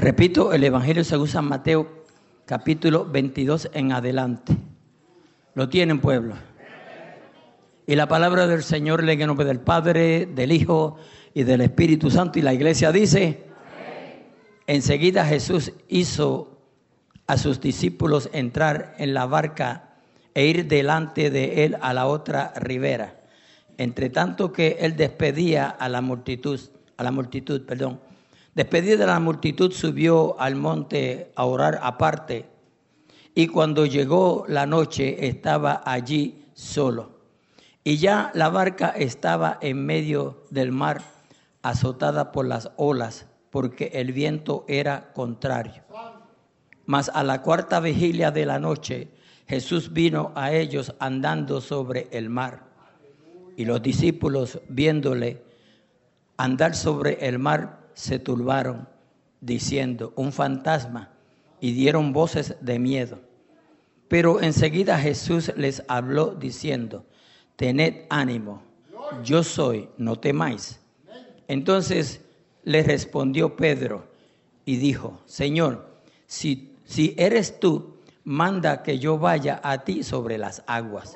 Repito, el Evangelio según San Mateo, capítulo 22 en adelante. ¿Lo tienen, pueblo? Y la palabra del Señor lee en nombre del Padre, del Hijo y del Espíritu Santo. Y la iglesia dice: amén. Enseguida Jesús hizo a sus discípulos entrar en la barca e ir delante de él a la otra ribera. Entre tanto que él despedía a la multitud, despedida de la multitud, subió al monte a orar aparte, y cuando llegó la noche estaba allí solo. Y ya la barca estaba en medio del mar, azotada por las olas, porque el viento era contrario. Mas a la cuarta vigilia de la noche, Jesús vino a ellos andando sobre el mar. Y los discípulos, viéndole andar sobre el mar, se turbaron, diciendo: un fantasma, y dieron voces de miedo. Pero enseguida Jesús les habló diciendo: tened ánimo, yo soy, no temáis. Entonces le respondió Pedro y dijo: Señor, si eres tú, manda que yo vaya a ti sobre las aguas.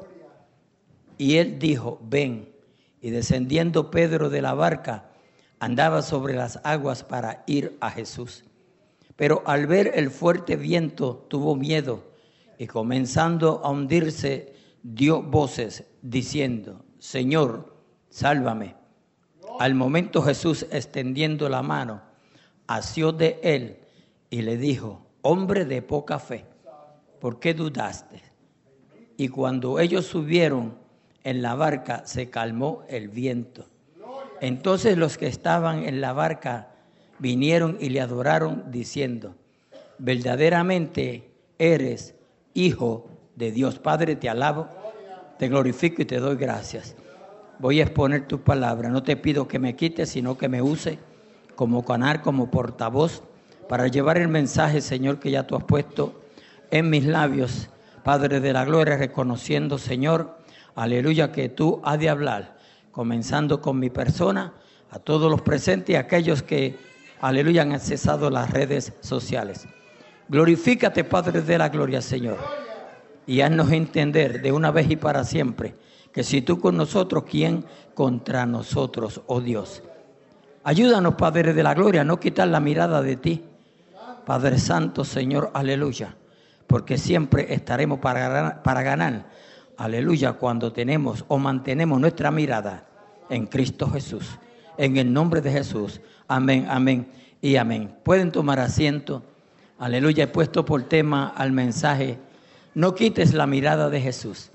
Y él dijo: ven. Y descendiendo Pedro de la barca, andaba sobre las aguas para ir a Jesús. Pero al ver el fuerte viento tuvo miedo, y comenzando a hundirse, dio voces diciendo: Señor, sálvame. Al momento Jesús, extendiendo la mano, asió de él y le dijo: hombre de poca fe, ¿por qué dudaste? Y cuando ellos subieron en la barca, se calmó el viento. Entonces los que estaban en la barca vinieron y le adoraron diciendo: verdaderamente eres Hijo de Dios. Padre, te alabo, te glorifico y te doy gracias. Voy a exponer tu palabra. No te pido que me quites, sino que me use como canal, como portavoz, para llevar el mensaje, Señor, que ya tú has puesto en mis labios. Padre de la gloria, reconociendo, Señor, aleluya, que tú has de hablar, comenzando con mi persona, a todos los presentes y a aquellos que, aleluya, han accesado las redes sociales. Glorifícate, Padre de la gloria, Señor, y haznos entender de una vez y para siempre que si tú con nosotros, ¿quién contra nosotros, oh Dios? Ayúdanos, Padre de la gloria, a no quitar la mirada de ti, Padre Santo, Señor, aleluya, porque siempre estaremos para ganar, aleluya, cuando tenemos o mantenemos nuestra mirada en Cristo Jesús. En el nombre de Jesús. Amén, amén y amén. Pueden tomar asiento. Aleluya. He puesto por tema al mensaje: no quites la mirada de Jesús.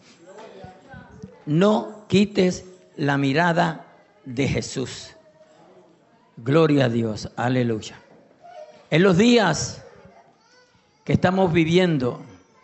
No quites la mirada de Jesús. Gloria a Dios. Aleluya. En los días que estamos viviendo,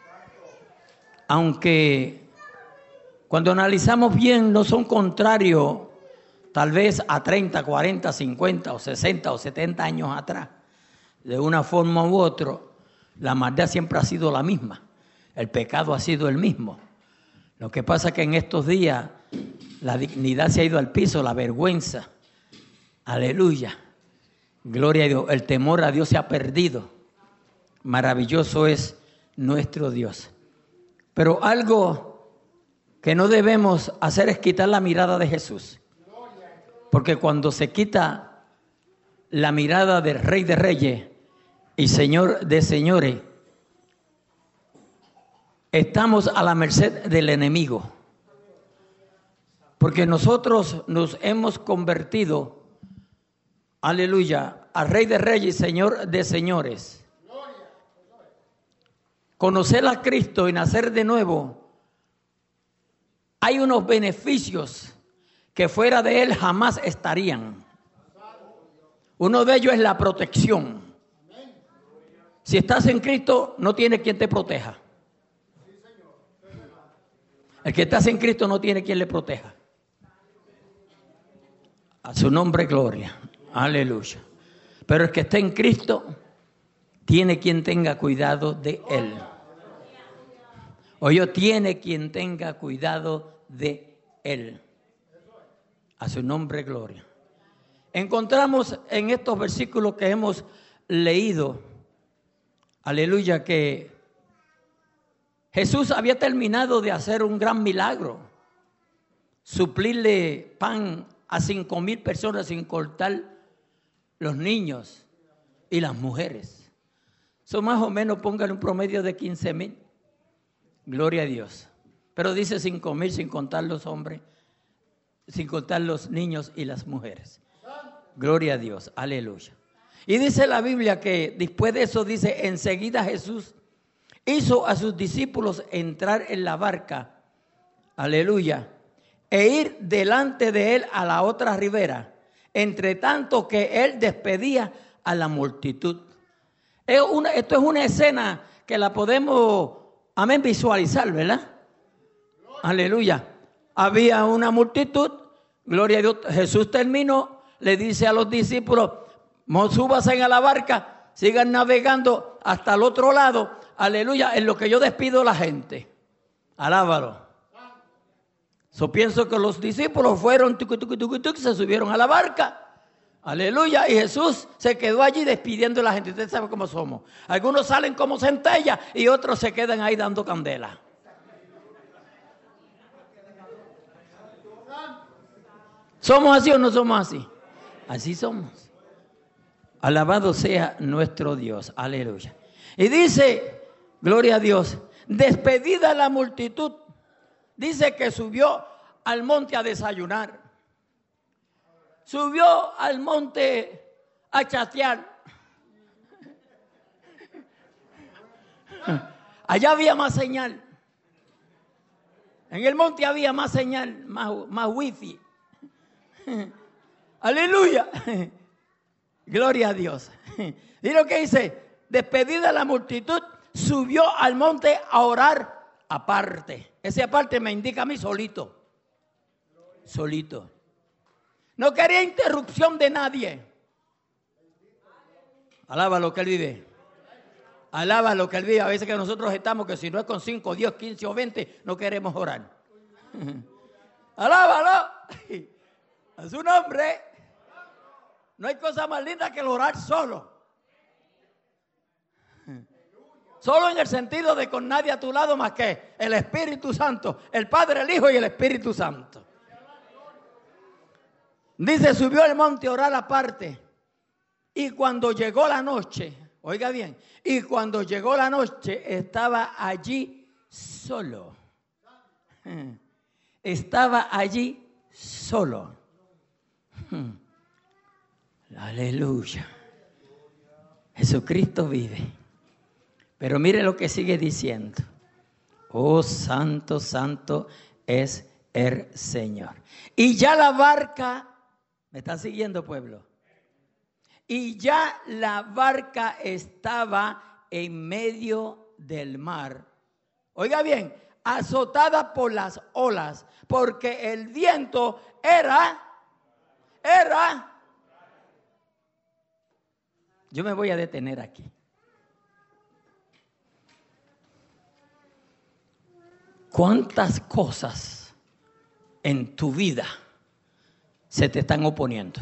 aunque cuando analizamos bien no son contrarios tal vez a 30, 40, 50 o 60 o 70 años atrás, de una forma u otra, la maldad siempre ha sido la misma, el pecado ha sido el mismo. Lo que pasa es que en estos días la dignidad se ha ido al piso, la vergüenza, aleluya, gloria a Dios, el temor a Dios se ha perdido. Maravilloso es nuestro Dios. Pero algo que no debemos hacer es quitar la mirada de Jesús. Porque cuando se quita la mirada del Rey de Reyes y Señor de Señores, estamos a la merced del enemigo. Porque nosotros nos hemos convertido, aleluya, al Rey de Reyes y Señor de Señores. Conocer a Cristo y nacer de nuevo, hay unos beneficios que fuera de Él jamás estarían. Uno de ellos es la protección. Si estás en Cristo, no tiene quien te proteja. El que está en Cristo no tiene quien le proteja. A su nombre, gloria. Aleluya. Pero el que está en Cristo tiene quien tenga cuidado de él. Oye, tiene quien tenga cuidado de él. A su nombre, gloria. Encontramos en estos versículos que hemos leído, aleluya, que Jesús había terminado de hacer un gran milagro, suplirle pan a 5,000 personas sin cortar los niños y las mujeres. Son más o menos, póngale un promedio de 15,000. Gloria a Dios. Pero dice 5,000 sin contar los hombres, sin contar los niños y las mujeres. Gloria a Dios, aleluya. Y dice la Biblia que después de eso, dice, enseguida Jesús hizo a sus discípulos entrar en la barca, aleluya, e ir delante de él a la otra ribera, entre tanto que él despedía a la multitud. Esto es una escena que la podemos, amén, visualizar, ¿verdad? Aleluya. Había una multitud, gloria a Dios. Jesús terminó, le dice a los discípulos, súbanse a la barca, sigan navegando hasta el otro lado, aleluya, en lo que yo despido a la gente. Alábalo. Pienso que los discípulos fueron, se subieron a la barca. Aleluya. Y Jesús se quedó allí despidiendo a la gente. Usted sabe cómo somos. Algunos salen como centellas y otros se quedan ahí dando candela. ¿Somos así o no somos así? Así somos. Alabado sea nuestro Dios. Aleluya. Y dice, gloria a Dios, despedida la multitud, dice que subió al monte a desayunar. Subió al monte a chatear. Allá había más señal. En el monte había más señal, más wifi. Aleluya. Gloria a Dios. Y lo que dice, despedida la multitud, subió al monte a orar aparte. Ese aparte me indica a mí solito. Solito. No quería interrupción de nadie. Alaba lo que él vive. Alaba lo que él vive. A veces que nosotros estamos que si no es con 5, 10, 15 o 20, no queremos orar. Alábalo. A su nombre. No hay cosa más linda que el orar solo. Solo en el sentido de con nadie a tu lado más que el Espíritu Santo, el Padre, el Hijo y el Espíritu Santo. Dice, subió al monte a orar aparte. Y cuando llegó la noche, oiga bien, y cuando llegó la noche estaba allí solo. Estaba allí solo. Aleluya. Jesucristo vive. Pero mire lo que sigue diciendo. Oh, santo, santo es el Señor. Y ya la barca, ¿me están siguiendo, pueblo? Y ya la barca estaba en medio del mar. Oiga bien, azotada por las olas, porque el viento era. Yo me voy a detener aquí. ¿Cuántas cosas en tu vida se te están oponiendo?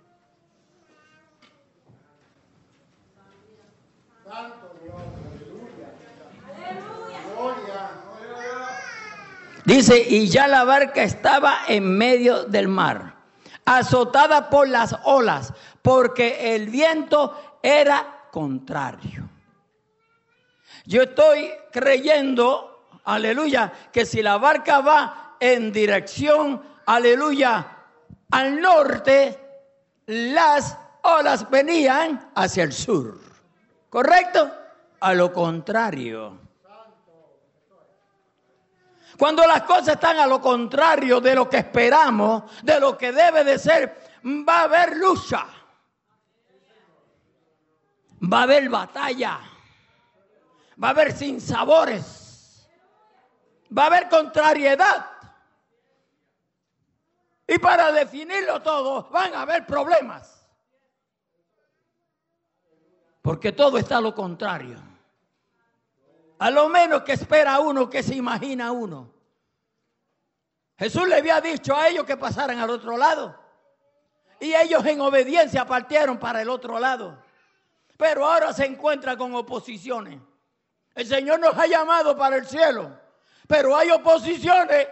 Dice, y ya la barca estaba en medio del mar, azotada por las olas, porque el viento era contrario. Yo estoy creyendo, aleluya, que si la barca va en dirección, aleluya, al norte, las olas venían hacia el sur. ¿Correcto? A lo contrario. Cuando las cosas están a lo contrario de lo que esperamos, de lo que debe de ser, va a haber lucha. Va a haber batalla. Va a haber sinsabores. Va a haber contrariedad. Y para definirlo todo, van a haber problemas. Porque todo está a lo contrario. A lo menos que espera uno, que se imagina uno. Jesús le había dicho a ellos que pasaran al otro lado. Y ellos en obediencia partieron para el otro lado. pero ahora se encuentra con oposiciones. El Señor nos ha llamado para el cielo, pero hay oposiciones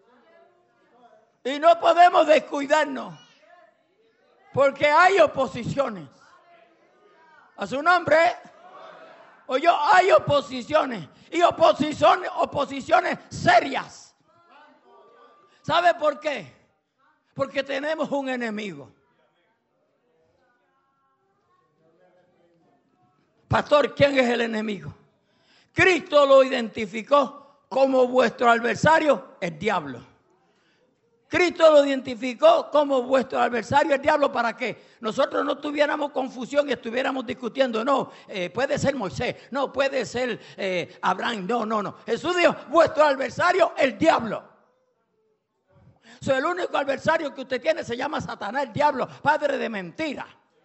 y no podemos descuidarnos porque hay oposiciones. A su nombre, oye, hay oposiciones y oposiciones serias. ¿Sabe por qué? Porque tenemos un enemigo. Pastor, ¿quién es el enemigo? Cristo lo identificó como vuestro adversario, el diablo. Cristo lo identificó como vuestro adversario, el diablo, ¿para qué? Nosotros no tuviéramos confusión y estuviéramos discutiendo. No, puede ser Moisés, no puede ser Abraham, no. Jesús dijo, vuestro adversario, el diablo. El único adversario que usted tiene se llama Satanás, el diablo, padre de mentira.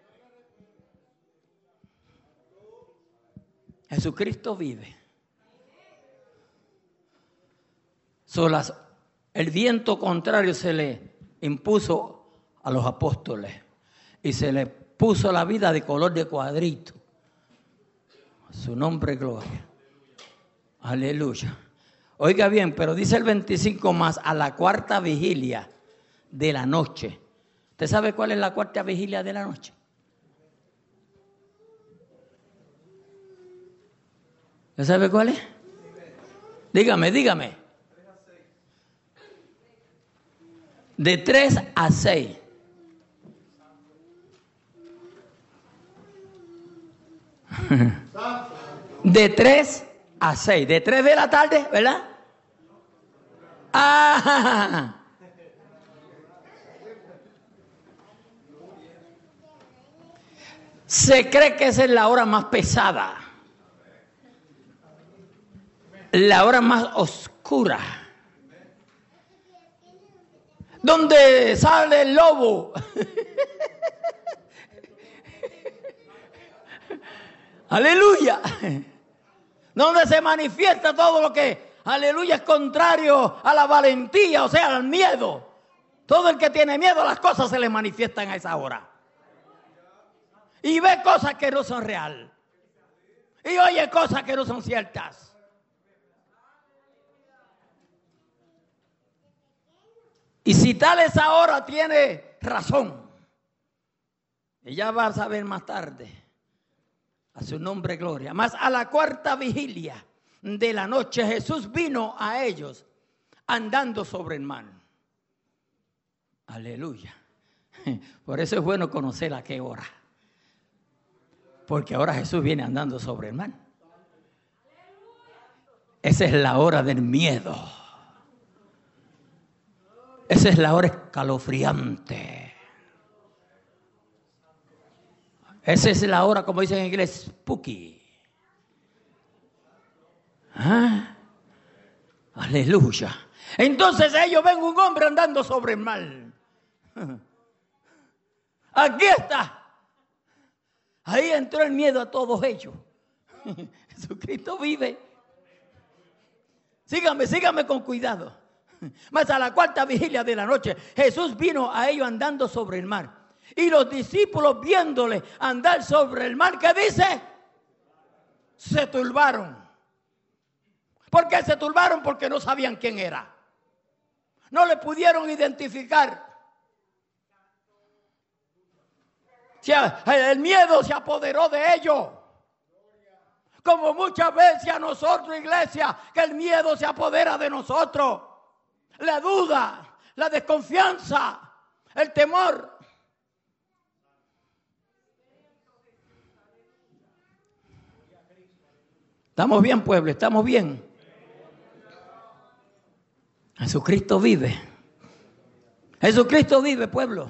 Jesucristo vive. El viento contrario se le impuso a los apóstoles y se le puso la vida de color de cuadrito. Su nombre, gloria. Aleluya. Oiga bien, pero dice el 25 más a la cuarta vigilia de la noche. ¿Usted sabe cuál es la cuarta vigilia de la noche? ¿Usted sabe cuál es? Dígame. De 3 a 6. De 3 a 6. De 3 de la tarde, ¿verdad? Ah. Se cree que esa es la hora más pesada. La hora más oscura. Donde sale el lobo. Aleluya. Donde se manifiesta todo lo que, aleluya, es contrario a la valentía, o sea, al miedo. Todo el que tiene miedo a las cosas se le manifiestan a esa hora. Y ve cosas que no son reales. Y oye cosas que no son ciertas. Y si tal esa hora tiene razón. Ella va a saber más tarde. A su nombre, gloria. Mas a la cuarta vigilia de la noche Jesús vino a ellos andando sobre el mar. Aleluya. Por eso es bueno conocer a qué hora. Porque ahora Jesús viene andando sobre el mar. Esa es la hora del miedo. Esa es la hora escalofriante. Esa es la hora, como dicen en inglés, spooky. ¿Ah? Aleluya. Entonces ellos ven un hombre andando sobre el mar. Aquí está. Ahí entró el miedo a todos ellos. Jesucristo vive. Sígame con cuidado. Mas a la cuarta vigilia de la noche, Jesús vino a ellos andando sobre el mar. Y los discípulos viéndole andar sobre el mar, ¿qué dice? Se turbaron. ¿Por qué se turbaron? Porque no sabían quién era. No le pudieron identificar. El miedo se apoderó de ellos. Como muchas veces a nosotros, iglesia, que el miedo se apodera de nosotros. La duda, la desconfianza, el temor. ¿Estamos bien, pueblo? ¿Estamos bien? Jesucristo vive. Jesucristo vive, pueblo.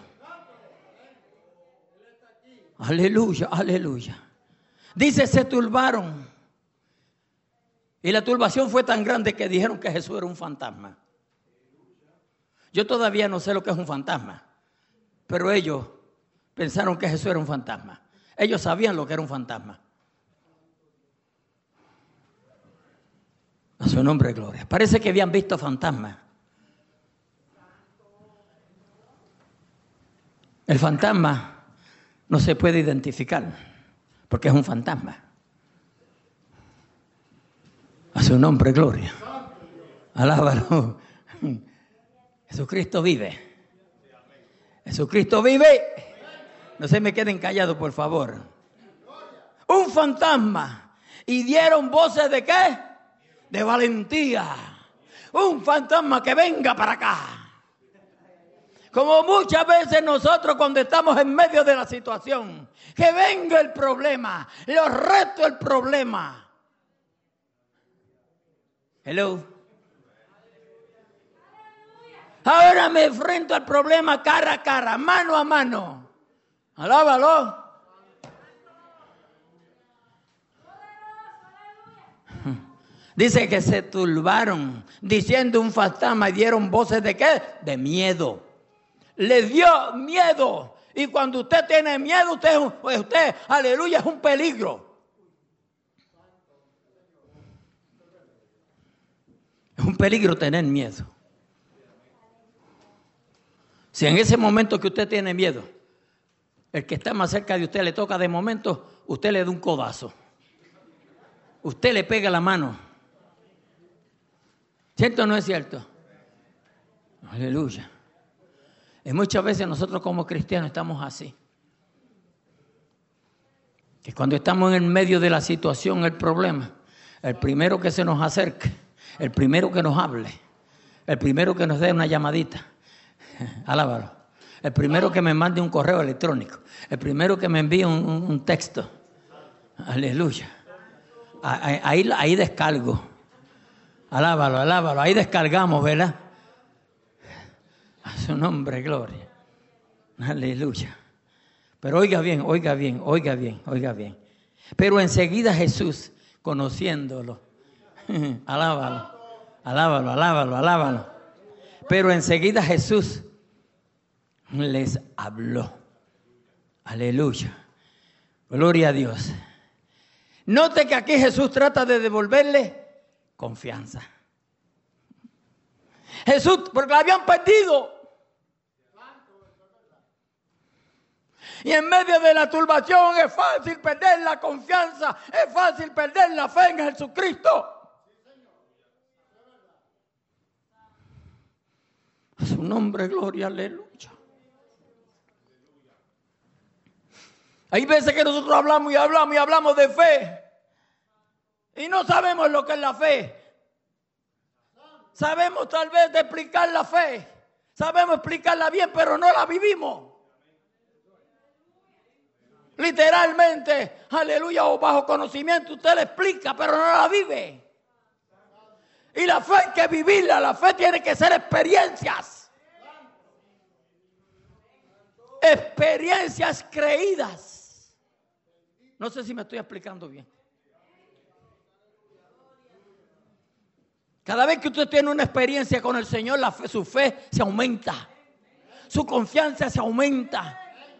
Aleluya, aleluya. Dice, se turbaron. Y la turbación fue tan grande que dijeron que Jesús era un fantasma. Yo todavía no sé lo que es un fantasma. Pero ellos pensaron que Jesús era un fantasma. Ellos sabían lo que era un fantasma. A su nombre, gloria. Parece que habían visto fantasmas. El fantasma no se puede identificar, porque es un fantasma. A su nombre, gloria. Alábalo. Jesucristo vive. Jesucristo vive. No se me queden callados, por favor. Un fantasma. ¿Y dieron voces de qué? De valentía. Un fantasma que venga para acá. Como muchas veces nosotros cuando estamos en medio de la situación, que venga el problema, los retos del problema. Hello. Ahora me enfrento al problema cara a cara, mano a mano. Alábalo. Dice que se turbaron diciendo un fantasma y dieron voces de ¿qué? De miedo. Le dio miedo. Y cuando usted tiene miedo, usted, aleluya, es un peligro. Es un peligro tener miedo. Si en ese momento que usted tiene miedo, el que está más cerca de usted le toca de momento, usted le da un codazo. Usted le pega la mano. ¿Cierto o no es cierto? Aleluya. Y muchas veces nosotros como cristianos estamos así. Que cuando estamos en el medio de la situación, el problema, el primero que se nos acerque, el primero que nos hable, el primero que nos dé una llamadita, alábalo. El primero que me mande un correo electrónico, el primero que me envíe un texto. Aleluya. Ahí descargo. Alábalo, alábalo. Ahí descargamos, ¿verdad? A su nombre, gloria. Aleluya. Pero oiga bien, oiga bien, oiga bien, oiga bien. Pero enseguida Jesús, conociéndolo, alábalo, alábalo, alábalo, alábalo. Pero enseguida Jesús les habló. Aleluya. Gloria a Dios. Note que aquí Jesús trata de devolverle confianza. Jesús, porque la habían perdido. Y en medio de la turbación es fácil perder la confianza, es fácil perder la fe en Jesucristo. A su nombre, gloria, aleluya. Hay veces que nosotros hablamos y hablamos y hablamos de fe y no sabemos lo que es la fe. Sabemos tal vez de explicar la fe, sabemos explicarla bien, pero no la vivimos. Literalmente, aleluya, o bajo conocimiento usted la explica, pero no la vive. Y la fe hay que vivirla, la fe tiene que ser experiencias. Experiencias creídas. No sé si me estoy explicando bien. Cada vez que usted tiene una experiencia con el Señor, su fe se aumenta. Su confianza se aumenta.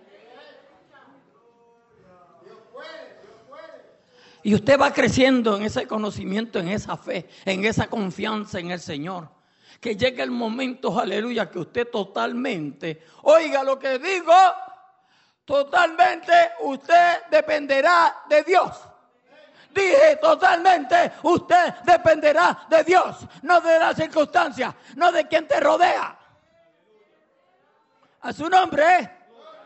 Y usted va creciendo en ese conocimiento, en esa fe, en esa confianza en el Señor. Que llegue el momento, aleluya, que usted totalmente, oiga lo que digo, totalmente usted dependerá de Dios. Dije totalmente, usted dependerá de Dios, no de las circunstancias, no de quien te rodea. A su nombre.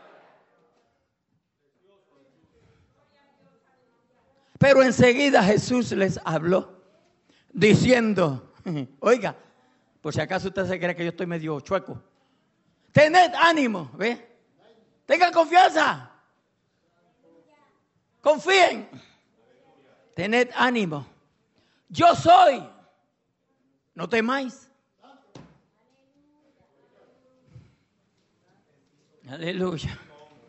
Pero enseguida Jesús les habló diciendo, oiga, por si acaso usted se cree que yo estoy medio chueco, tened ánimo, ¿ve? Tengan confianza, confíen, tened ánimo, yo soy, no temáis. Aleluya.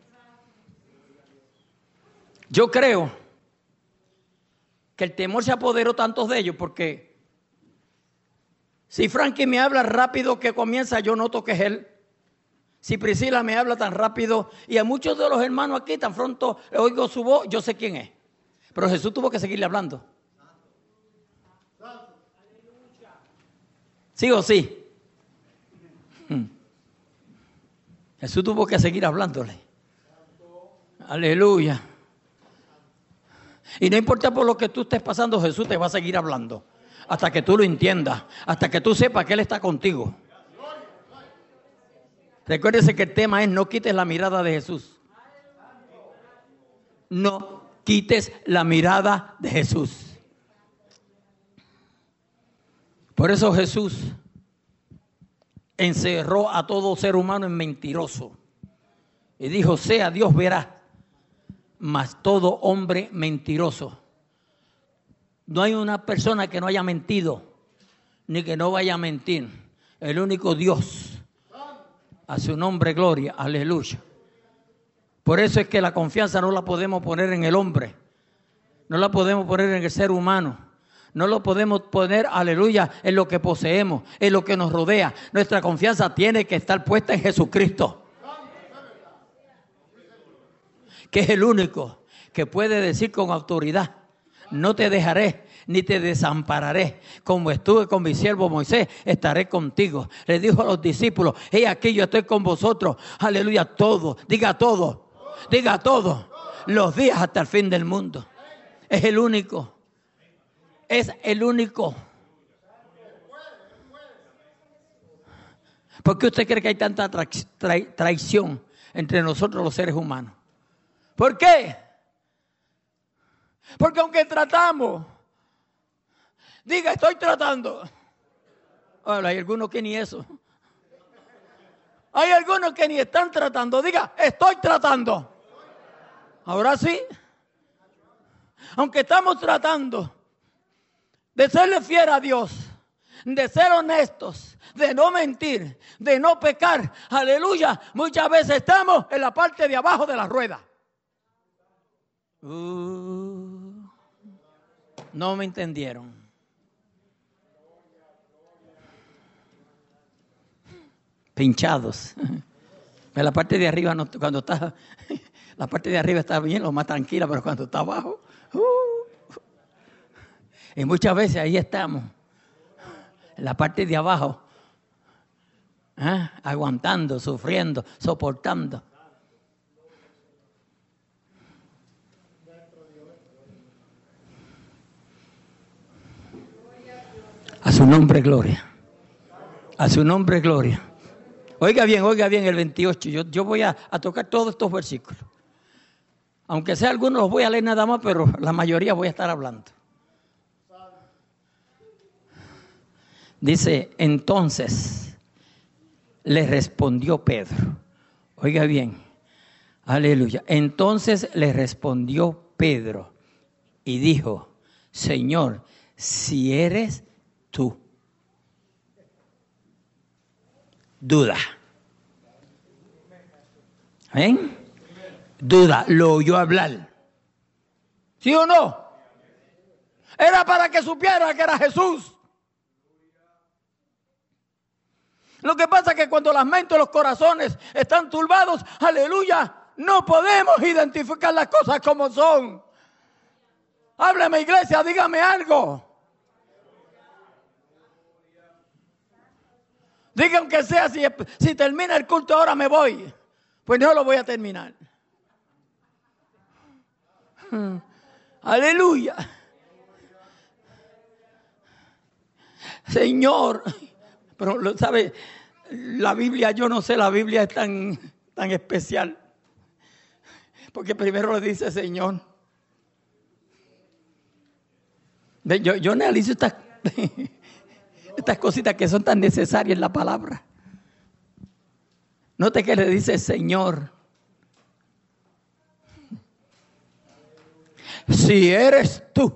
Yo creo que el temor se apoderó tanto de ellos porque si Frankie me habla rápido que comienza, yo noto que es él. Si Priscila me habla tan rápido y a muchos de los hermanos aquí tan pronto oigo su voz, yo sé quién es. Pero Jesús tuvo que seguirle hablando. ¿Sí o sí? Jesús tuvo que seguir hablándole. Aleluya. Y no importa por lo que tú estés pasando, Jesús te va a seguir hablando. Hasta que tú lo entiendas. Hasta que tú sepas que Él está contigo. Recuérdese que el tema es: no quites la mirada de Jesús. No quites la mirada de Jesús. Por eso Jesús encerró a todo ser humano en mentiroso. Y dijo: sea Dios veraz, mas todo hombre mentiroso. No hay una persona que no haya mentido, ni que no vaya a mentir. El único Dios. A su nombre gloria, aleluya. Por eso es que la confianza no la podemos poner en el hombre. No la podemos poner en el ser humano. No lo podemos poner, aleluya, en lo que poseemos, en lo que nos rodea. Nuestra confianza tiene que estar puesta en Jesucristo, que es el único que puede decir con autoridad: no te dejaré ni te desampararé. Como estuve con mi siervo Moisés, estaré contigo. Le dijo a los discípulos: he aquí, yo estoy con vosotros, aleluya, todo, diga todo, los días hasta el fin del mundo. Es el único. Es el único. ¿Por qué usted cree que hay tanta traición entre nosotros los seres humanos? ¿Por qué? Porque aunque tratamos, diga: estoy tratando. Ahora, hay algunos que ni eso. Hay algunos que ni están tratando. Diga: estoy tratando. Ahora sí. Aunque estamos tratando de serle fiel a Dios, de ser honestos, de no mentir, de no pecar, aleluya, muchas veces estamos en la parte de abajo de la rueda. No me entendieron. Pinchados. En la parte de arriba, no, cuando está, la parte de arriba está bien, lo más tranquila, pero cuando está abajo, y muchas veces ahí estamos, en la parte de abajo, aguantando, sufriendo, soportando. A su nombre gloria. A su nombre gloria. Oiga bien el 28. Yo voy a tocar todos estos versículos. Aunque sea algunos los voy a leer nada más, pero la mayoría voy a estar hablando. Dice: entonces le respondió Pedro. Oiga bien. Aleluya. Entonces le respondió Pedro y dijo: Señor, si eres tú, duda. ¿Ven? Duda, lo oyó hablar. ¿Sí o no? Era para que supiera que era Jesús. Lo que pasa es que cuando las mentes y los corazones están turbados, aleluya, no podemos identificar las cosas como son. Háblame, iglesia, dígame algo. Diga aunque sea, si termina el culto ahora me voy. Pues no lo voy a terminar. Aleluya. Señor. Pero, ¿sabe? La Biblia, yo no sé, la Biblia es tan especial. Porque primero le dice Señor. Yo analizo estas cositas que son tan necesarias en la palabra. Note que le dice Señor. Si eres tú,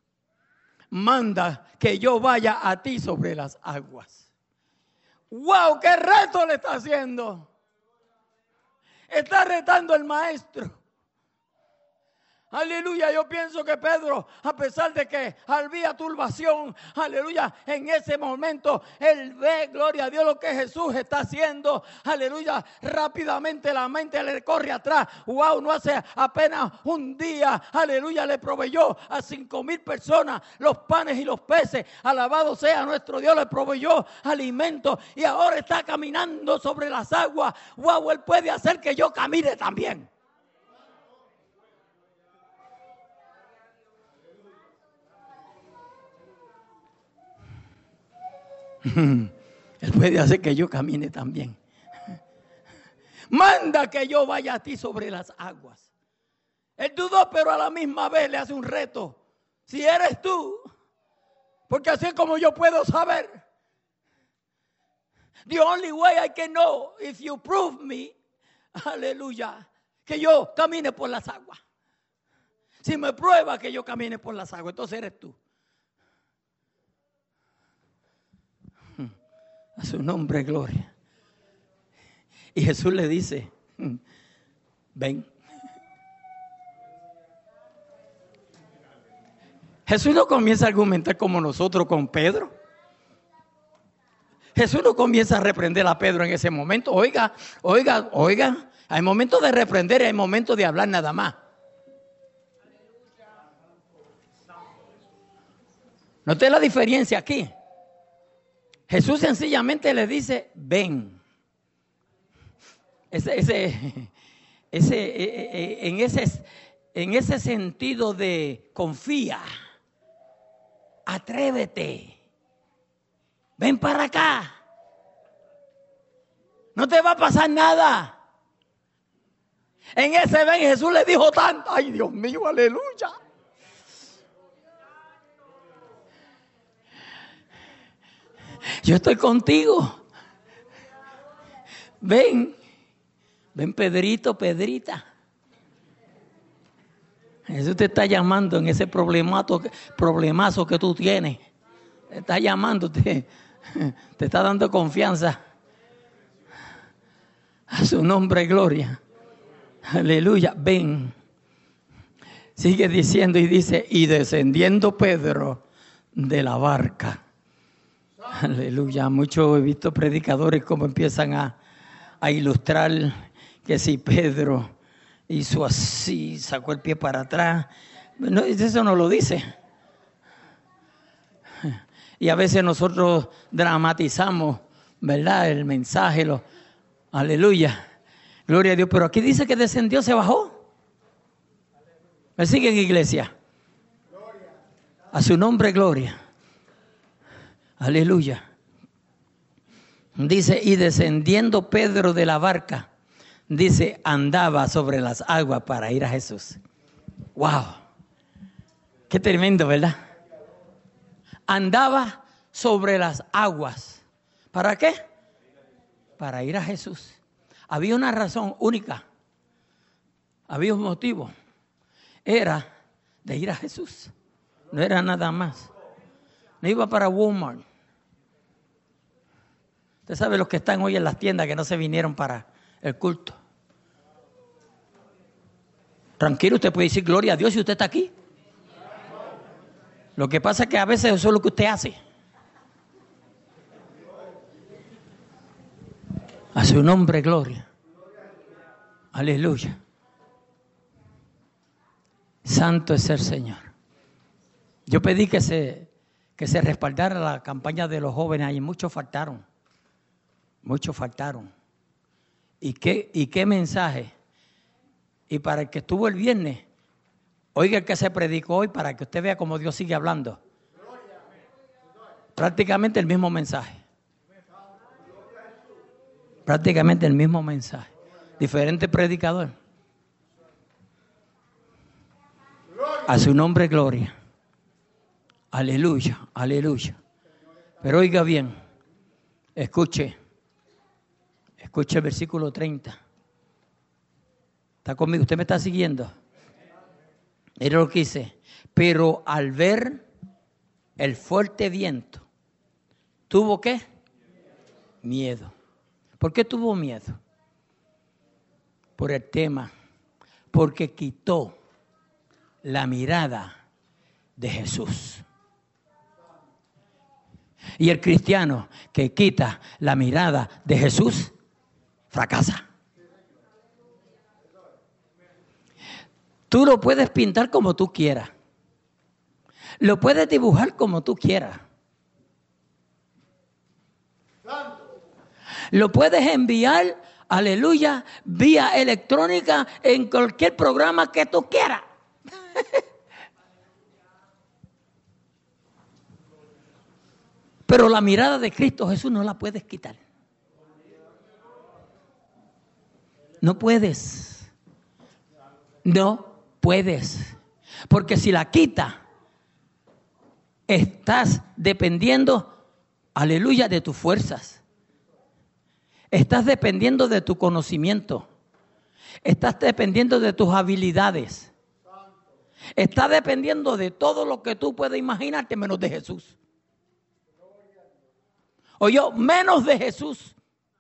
manda que yo vaya a ti sobre las aguas. ¡Wow! ¡Qué reto le está haciendo! Está retando el maestro. Aleluya, yo pienso que Pedro, a pesar de que había turbación, aleluya, en ese momento él ve, gloria a Dios, lo que Jesús está haciendo. Aleluya, rápidamente la mente le corre atrás. Wow, no hace apenas un día, aleluya, le proveyó a 5,000 personas los panes y los peces. Alabado sea nuestro Dios, le proveyó alimento y ahora está caminando sobre las aguas. Wow, él puede hacer que yo camine también. Él puede hacer que yo camine también. Manda que yo vaya a ti sobre las aguas. Él dudó, pero a la misma vez le hace un reto. Si eres tú, porque así es como yo puedo saber. The only way I can know if you prove me, aleluya, que yo camine por las aguas. Si me prueba que yo camine por las aguas, entonces eres tú. A su nombre, gloria. Y Jesús le dice, ven. Jesús no comienza a argumentar como nosotros con Pedro. Jesús no comienza a reprender a Pedro en ese momento. Oiga. Hay momentos de reprender y hay momentos de hablar nada más. Note la diferencia aquí. Jesús sencillamente le dice, ven. En ese sentido de confía, atrévete, ven para acá, no te va a pasar nada. En ese ven Jesús le dijo tanto, ay Dios mío, aleluya. Yo estoy contigo. Ven Pedrito, Pedrita. Jesús te está llamando en ese problemazo que tú tienes. Te está llamando, te está dando confianza. A su nombre, gloria. Aleluya, ven. Sigue diciendo y dice, y descendiendo Pedro de la barca. Aleluya, muchos he visto predicadores como empiezan a ilustrar que si Pedro hizo así, sacó el pie para atrás. No, eso no lo dice. Y a veces nosotros dramatizamos, ¿verdad? El mensaje, aleluya, gloria a Dios. Pero aquí dice que descendió, se bajó. ¿Me siguen, iglesia? A su nombre, gloria. Aleluya. Dice, y descendiendo Pedro de la barca, dice, andaba sobre las aguas para ir a Jesús. ¡Wow! Qué tremendo, ¿verdad? Andaba sobre las aguas. ¿Para qué? Para ir a Jesús. Había una razón única. Había un motivo. Era de ir a Jesús. No era nada más. No iba para Walmart. Usted sabe los que están hoy en las tiendas que no se vinieron para el culto. Tranquilo, usted puede decir gloria a Dios si usted está aquí. Lo que pasa es que a veces eso es lo que usted hace. A su nombre, gloria. Aleluya. Santo es el Señor. Yo pedí que se respaldara la campaña de los jóvenes y muchos faltaron. Muchos faltaron. ¿Y qué mensaje? Y para el que estuvo el viernes, oiga el que se predicó hoy para que usted vea cómo Dios sigue hablando. Prácticamente el mismo mensaje. Prácticamente el mismo mensaje. Diferente predicador. A su nombre, gloria. Aleluya, aleluya. Pero oiga bien, escuche el versículo 30. ¿Está conmigo? ¿Usted me está siguiendo? Mira lo que dice. Pero al ver el fuerte viento, ¿tuvo qué? Miedo. ¿Por qué tuvo miedo? Por el tema. Porque quitó la mirada de Jesús. Y el cristiano que quita la mirada de Jesús, fracasa. Tú lo puedes pintar como tú quieras. Lo puedes dibujar como tú quieras. Lo puedes enviar, aleluya, vía electrónica en cualquier programa que tú quieras. Pero la mirada de Cristo Jesús no la puedes quitar. No puedes. No puedes. Porque si la quita, estás dependiendo, aleluya, de tus fuerzas. Estás dependiendo de tu conocimiento. Estás dependiendo de tus habilidades. Estás dependiendo de todo lo que tú puedes imaginarte menos de Jesús. O yo, menos de Jesús.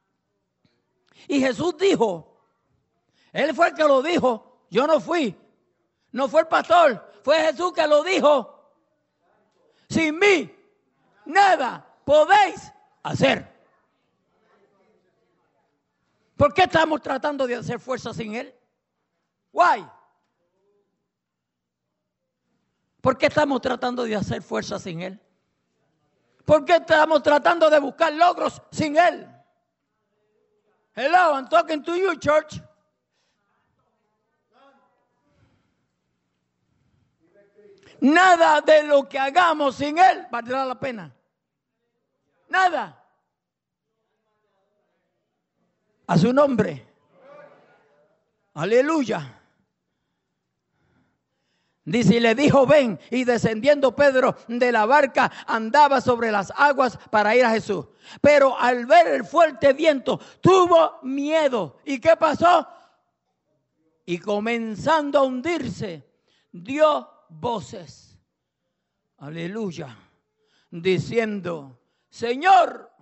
Y Jesús dijo, Él fue el que lo dijo, yo no fui. No fue el pastor, fue Jesús que lo dijo. Sin mí, nada podéis hacer. ¿Por qué estamos tratando de hacer fuerza sin Él? Why? ¿Por qué estamos tratando de hacer fuerza sin Él? ¿Por qué estamos tratando de buscar logros sin Él? Hello, I'm talking to you, church. Nada de lo que hagamos sin Él valdrá la pena. Nada. A su nombre. Aleluya. Dice, y le dijo, ven. Y descendiendo Pedro de la barca, andaba sobre las aguas para ir a Jesús. Pero al ver el fuerte viento, tuvo miedo. ¿Y qué pasó? Y comenzando a hundirse, dio voces. Aleluya. Diciendo, Señor,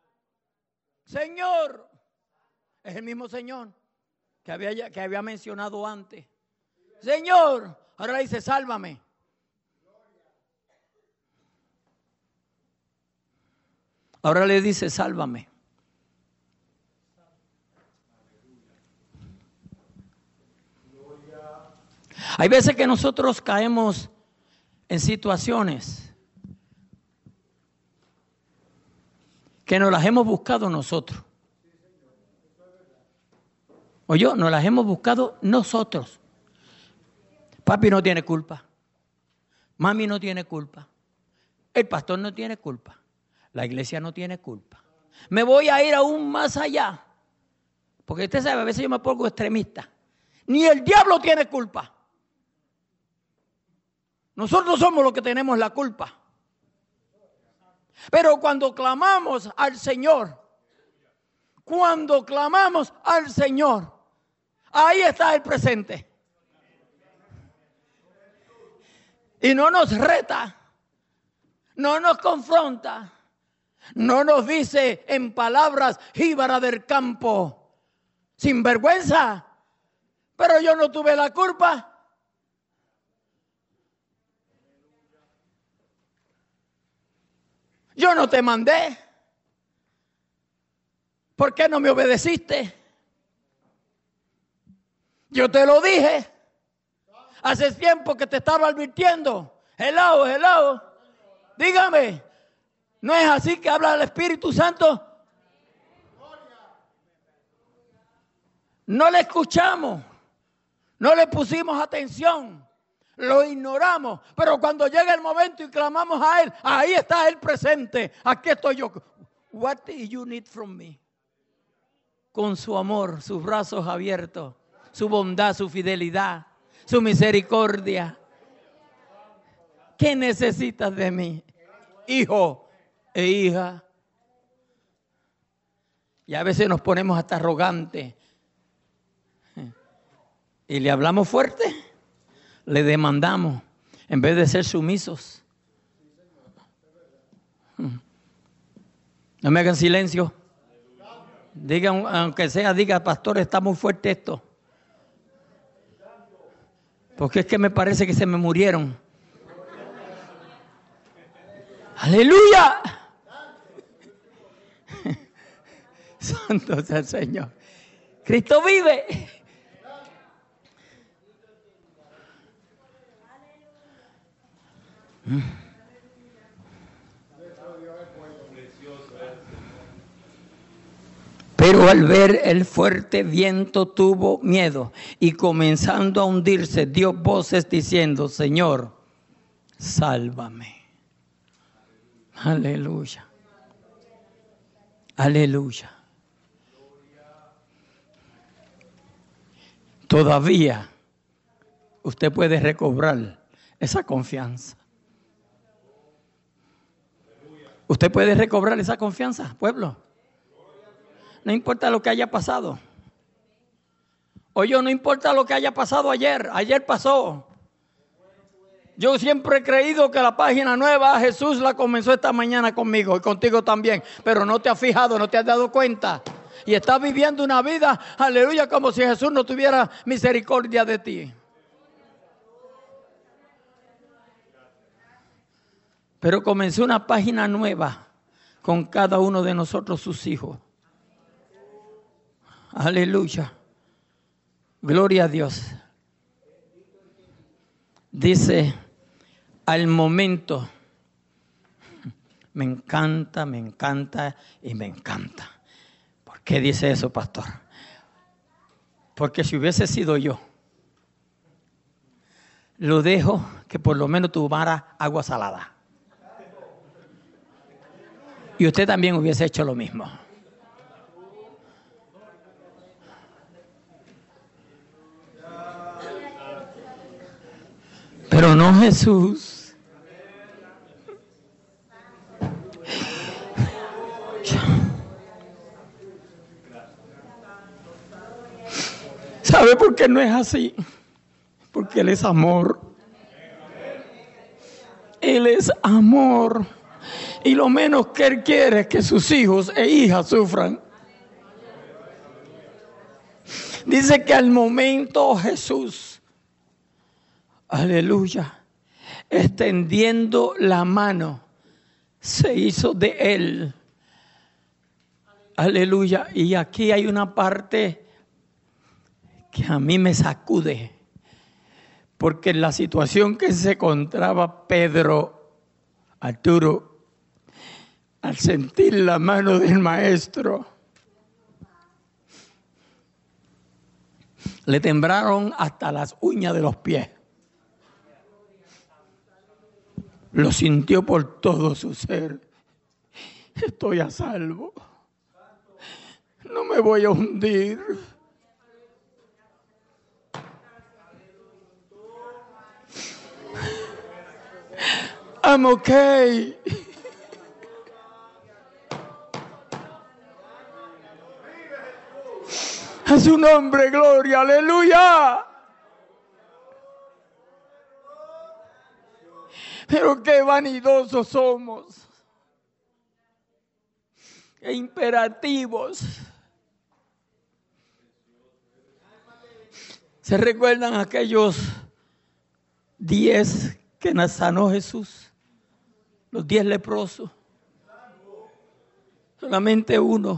Señor. Es el mismo Señor que había mencionado antes. Señor, ahora dice, sálvame. Ahora le dice, sálvame. Hay veces que nosotros caemos en situaciones que nos las hemos buscado nosotros. O yo, nos las hemos buscado nosotros. Papi no tiene culpa. Mami no tiene culpa. El pastor no tiene culpa. La iglesia no tiene culpa. Me voy a ir aún más allá. Porque usted sabe, a veces yo me pongo extremista. Ni el diablo tiene culpa. Nosotros somos los que tenemos la culpa. Pero cuando clamamos al Señor, ahí está el presente. Y no nos reta, no nos confronta, no nos dice en palabras jíbara del campo, sin vergüenza, pero yo no tuve la culpa. Yo no te mandé. ¿Por qué no me obedeciste? Yo te lo dije. Hace tiempo que te estaba advirtiendo. Hello. Dígame. ¿No es así que habla el Espíritu Santo? No le escuchamos. No le pusimos atención. Lo ignoramos. Pero cuando llega el momento y clamamos a Él, ahí está Él presente. Aquí estoy yo. What do you need from me? Con su amor, sus brazos abiertos, su bondad, su fidelidad, su misericordia. ¿Qué necesitas de mí, hijo e hija? Y a veces nos ponemos hasta arrogantes y le hablamos fuerte, le demandamos en vez de ser sumisos. No me hagan silencio. Digan, aunque sea, diga, pastor, está muy fuerte esto. Porque es que me parece que se me murieron. ¡Aleluya! Santo sea el Señor. Cristo vive. Pero al ver el fuerte viento tuvo miedo y comenzando a hundirse dio voces diciendo, Señor, sálvame. Aleluya. Aleluya. Todavía usted puede recobrar esa confianza. Usted puede recobrar esa confianza, pueblo. No importa lo que haya pasado. Oye, no importa lo que haya pasado ayer. Ayer pasó. Yo siempre he creído que la página nueva Jesús la comenzó esta mañana conmigo y contigo también. Pero no te has fijado, no te has dado cuenta. Y estás viviendo una vida, aleluya, como si Jesús no tuviera misericordia de ti. Pero comenzó una página nueva con cada uno de nosotros, sus hijos. Aleluya. Gloria a Dios. Dice, al momento, me encanta y me encanta. ¿Por qué dice eso, pastor? Porque si hubiese sido yo, lo dejo que por lo menos tomara agua salada. Y usted también hubiese hecho lo mismo. Pero no Jesús. ¿Sabe por qué no es así? Porque Él es amor. Él es amor. Y lo menos que Él quiere es que sus hijos e hijas sufran. Dice que al momento Jesús, aleluya, extendiendo la mano, se hizo de Él. Aleluya. Y aquí hay una parte que a mí me sacude. Porque en la situación que se encontraba Pedro, Arturo, al sentir la mano del maestro, le temblaron hasta las uñas de los pies. Lo sintió por todo su ser. Estoy a salvo. No me voy a hundir. I'm okay. A su nombre, gloria, aleluya. Pero qué vanidosos somos. Qué imperativos. ¿Se recuerdan aquellos 10 que sanó Jesús? Los 10 leprosos. Solamente uno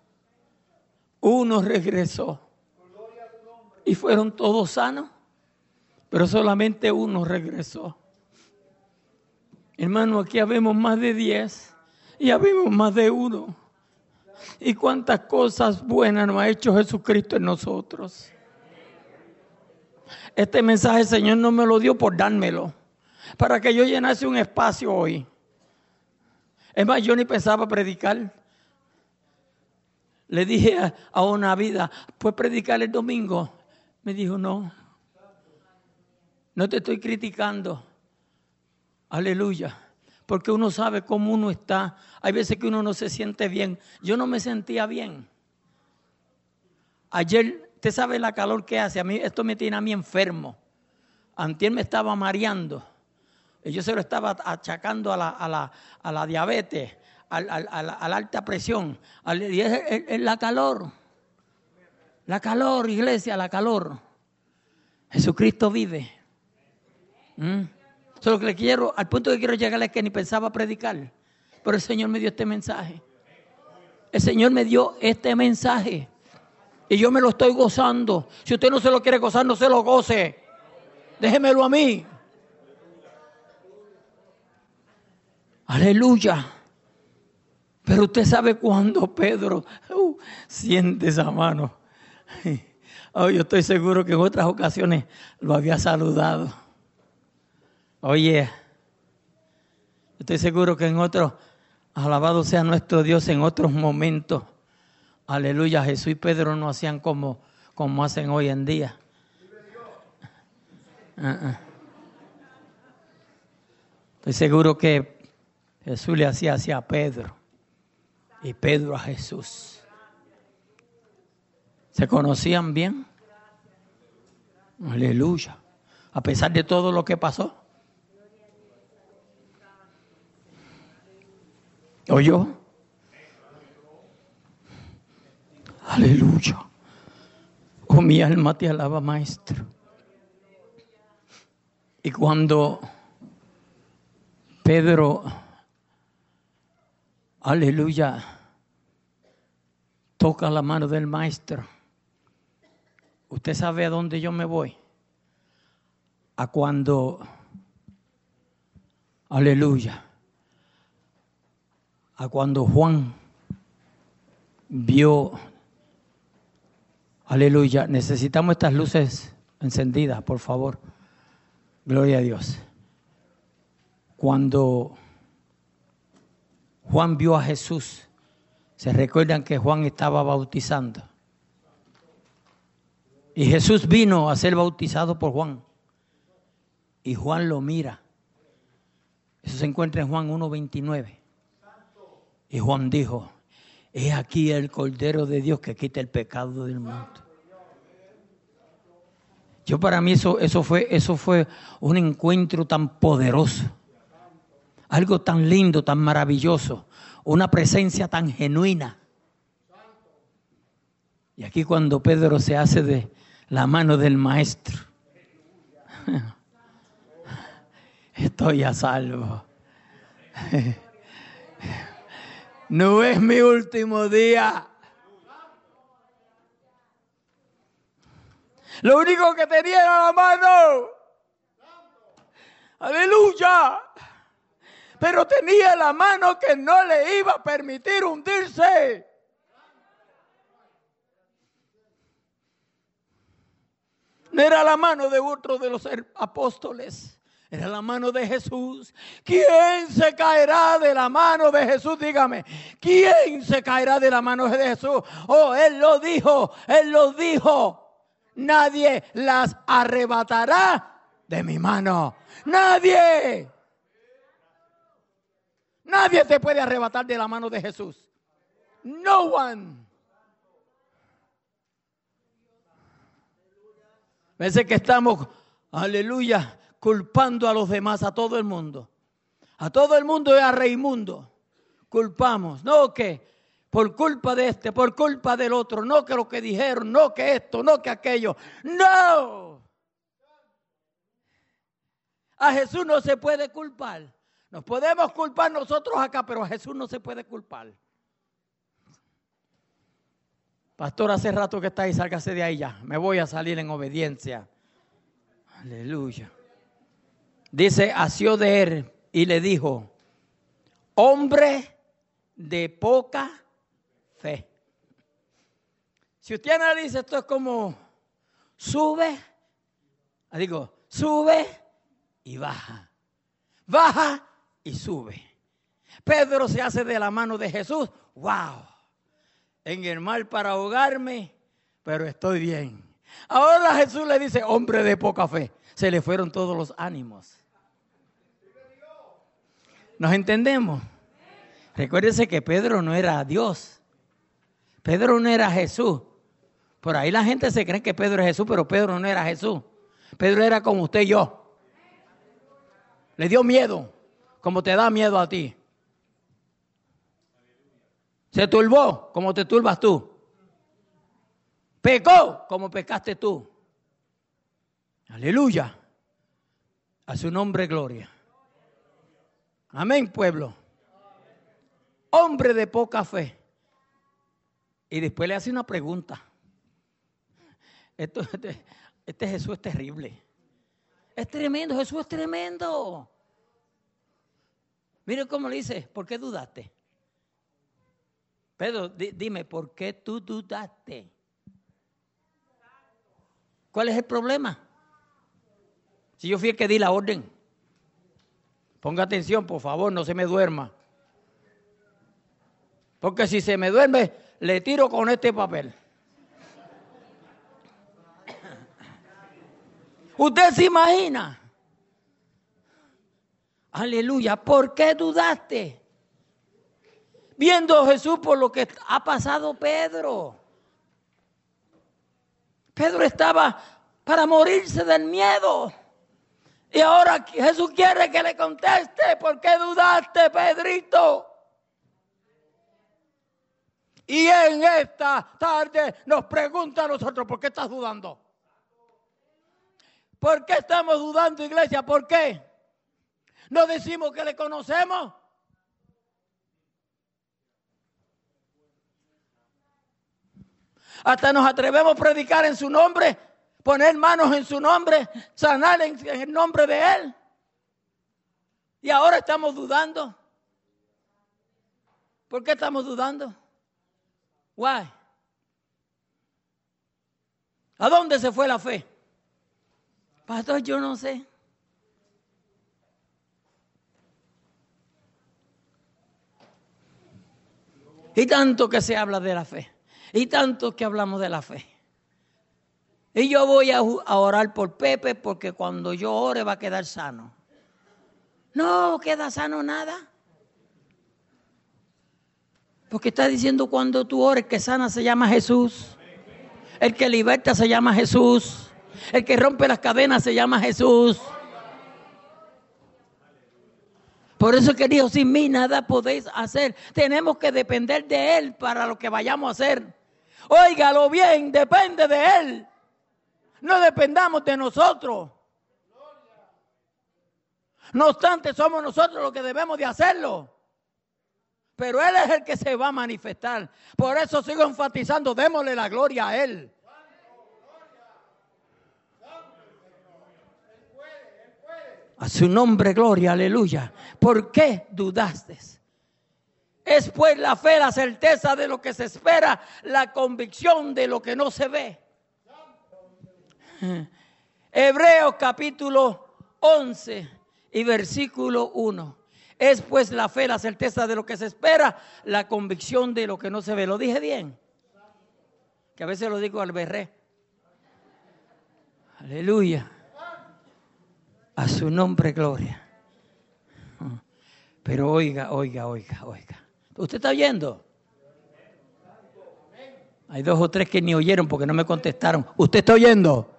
regresó. Y fueron todos sanos. Pero solamente uno regresó. Hermano, aquí habemos más de 10. Y habemos más de uno. Y cuántas cosas buenas nos ha hecho Jesucristo en nosotros. Este mensaje el Señor no me lo dio por dármelo. Para que yo llenase un espacio hoy. Es más, yo ni pensaba predicar. Le dije a una vida, ¿puedes predicar el domingo? Me dijo, no. No te estoy criticando. Aleluya. Porque uno sabe cómo uno está. Hay veces que uno no se siente bien. Yo no me sentía bien. Ayer, usted sabe la calor que hace. A mí, esto me tiene a mí enfermo. Antier me estaba mareando. Y yo se lo estaba achacando a la diabetes, a la alta presión. Y es la calor. La calor, iglesia, la calor. Jesucristo vive. Solo que le quiero, al punto que quiero llegar es que ni pensaba predicar. Pero el Señor me dio este mensaje. El Señor me dio este mensaje. Y yo me lo estoy gozando. Si usted no se lo quiere gozar, no se lo goce. Déjemelo a mí. Aleluya. Pero usted sabe cuando Pedro siente esa mano. Oh, yo estoy seguro que en otras ocasiones lo había saludado. Oye, estoy seguro que en otros Alabado sea nuestro Dios. En otros momentos, aleluya, Jesús y Pedro no hacían como hacen hoy en día. Estoy seguro que Jesús le hacía así a Pedro y Pedro a Jesús. ¿Se conocían bien? Aleluya. A pesar de todo lo que pasó. ¿Oyó? Aleluya. Oh, mi alma te alaba, Maestro. Y cuando Pedro, aleluya, toca la mano del Maestro, ¿usted sabe a dónde yo me voy? A cuando, aleluya, a cuando Juan vio, aleluya, necesitamos estas luces encendidas, por favor. Gloria a Dios. Cuando Juan vio a Jesús, se recuerdan que Juan estaba bautizando. Y Jesús vino a ser bautizado por Juan. Y Juan lo mira. Eso se encuentra en Juan 1:29. Y Juan dijo: he aquí el Cordero de Dios que quita el pecado del mundo. Yo, para mí eso fue un encuentro tan poderoso. Algo tan lindo, tan maravilloso. Una presencia tan genuina. Y aquí cuando Pedro se hace de la mano del Maestro, estoy a salvo. No es mi último día. Lo único que tenía era la mano. Aleluya. Pero tenía la mano que no le iba a permitir hundirse. No era la mano de otro de los apóstoles. Era la mano de Jesús. ¿Quién se caerá de la mano de Jesús? Dígame. ¿Quién se caerá de la mano de Jesús? Oh, Él lo dijo. Él lo dijo. Nadie las arrebatará de mi mano. Nadie. Nadie te puede arrebatar de la mano de Jesús. No one. Parece que estamos, aleluya, culpando a los demás, a todo el mundo. A todo el mundo y a Raimundo. Culpamos. No que por culpa de este, por culpa del otro. No que lo que dijeron, no que esto, no que aquello. No. A Jesús no se puede culpar. Nos podemos culpar nosotros acá, pero a Jesús no se puede culpar. Pastor, hace rato que está ahí, sálgase de ahí ya. Me voy a salir en obediencia. Aleluya. Dice, asió de él y le dijo: hombre de poca fe. Si usted analiza, esto es como sube y baja. Baja y sube. Pedro se hace de la mano de Jesús. ¡Wow! En el mar para ahogarme, pero estoy bien. Ahora Jesús le dice: hombre de poca fe. Se le fueron todos los ánimos. ¿Nos entendemos? Recuérdese que Pedro no era Dios. Pedro no era Jesús. Por ahí la gente se cree que Pedro es Jesús, pero Pedro no era Jesús. Pedro era como usted y yo. Le dio miedo, como te da miedo a ti. Se turbó, como te turbas tú. Pecó, como pecaste tú. Aleluya. A su nombre gloria. Amén, pueblo. Hombre de poca fe. Y después le hace una pregunta. Este Jesús es terrible. Es tremendo, Jesús es tremendo. Mire cómo le dice: ¿por qué dudaste? Pedro, dime, ¿por qué tú dudaste? ¿Cuál es el problema? Si yo fui el que di la orden. Ponga atención, por favor, no se me duerma. Porque si se me duerme, le tiro con este papel. ¿Usted se imagina? Aleluya. ¿Por qué dudaste? Viendo a Jesús por lo que ha pasado Pedro. Pedro estaba para morirse del miedo. Y ahora Jesús quiere que le conteste. ¿Por qué dudaste, Pedrito? Y en esta tarde nos pregunta a nosotros, ¿por qué estás dudando? ¿Por qué estamos dudando, iglesia? ¿Por qué? ¿No decimos que le conocemos? Hasta nos atrevemos a predicar en su nombre, poner manos en su nombre, sanar en el nombre de Él. Y ahora estamos dudando. ¿Por qué estamos dudando? Why? ¿A dónde se fue la fe? Pastor, yo no sé. Y tanto que se habla de la fe. Y tanto que hablamos de la fe. Y yo voy a orar por Pepe porque cuando yo ore va a quedar sano. No queda sano nada. Porque está diciendo cuando tú ores que sana se llama Jesús. El que liberta se llama Jesús. El que rompe las cadenas se llama Jesús. Por eso que dijo, sin mí nada podéis hacer. Tenemos que depender de Él para lo que vayamos a hacer. Óigalo bien, depende de Él. No dependamos de nosotros. No obstante, somos nosotros los que debemos de hacerlo. Pero Él es el que se va a manifestar. Por eso sigo enfatizando, démosle la gloria a Él. A su nombre, gloria, aleluya. ¿Por qué dudaste? Es pues la fe, la certeza de lo que se espera, la convicción de lo que no se ve. Hebreos capítulo 11 y versículo 1. Es pues la fe, la certeza de lo que se espera, la convicción de lo que no se ve. ¿Lo dije bien? Que a veces lo digo al berré. Aleluya. A su nombre, gloria. Pero oiga. ¿Usted está oyendo? Hay 2 o 3 que ni oyeron porque no me contestaron. ¿Usted está oyendo?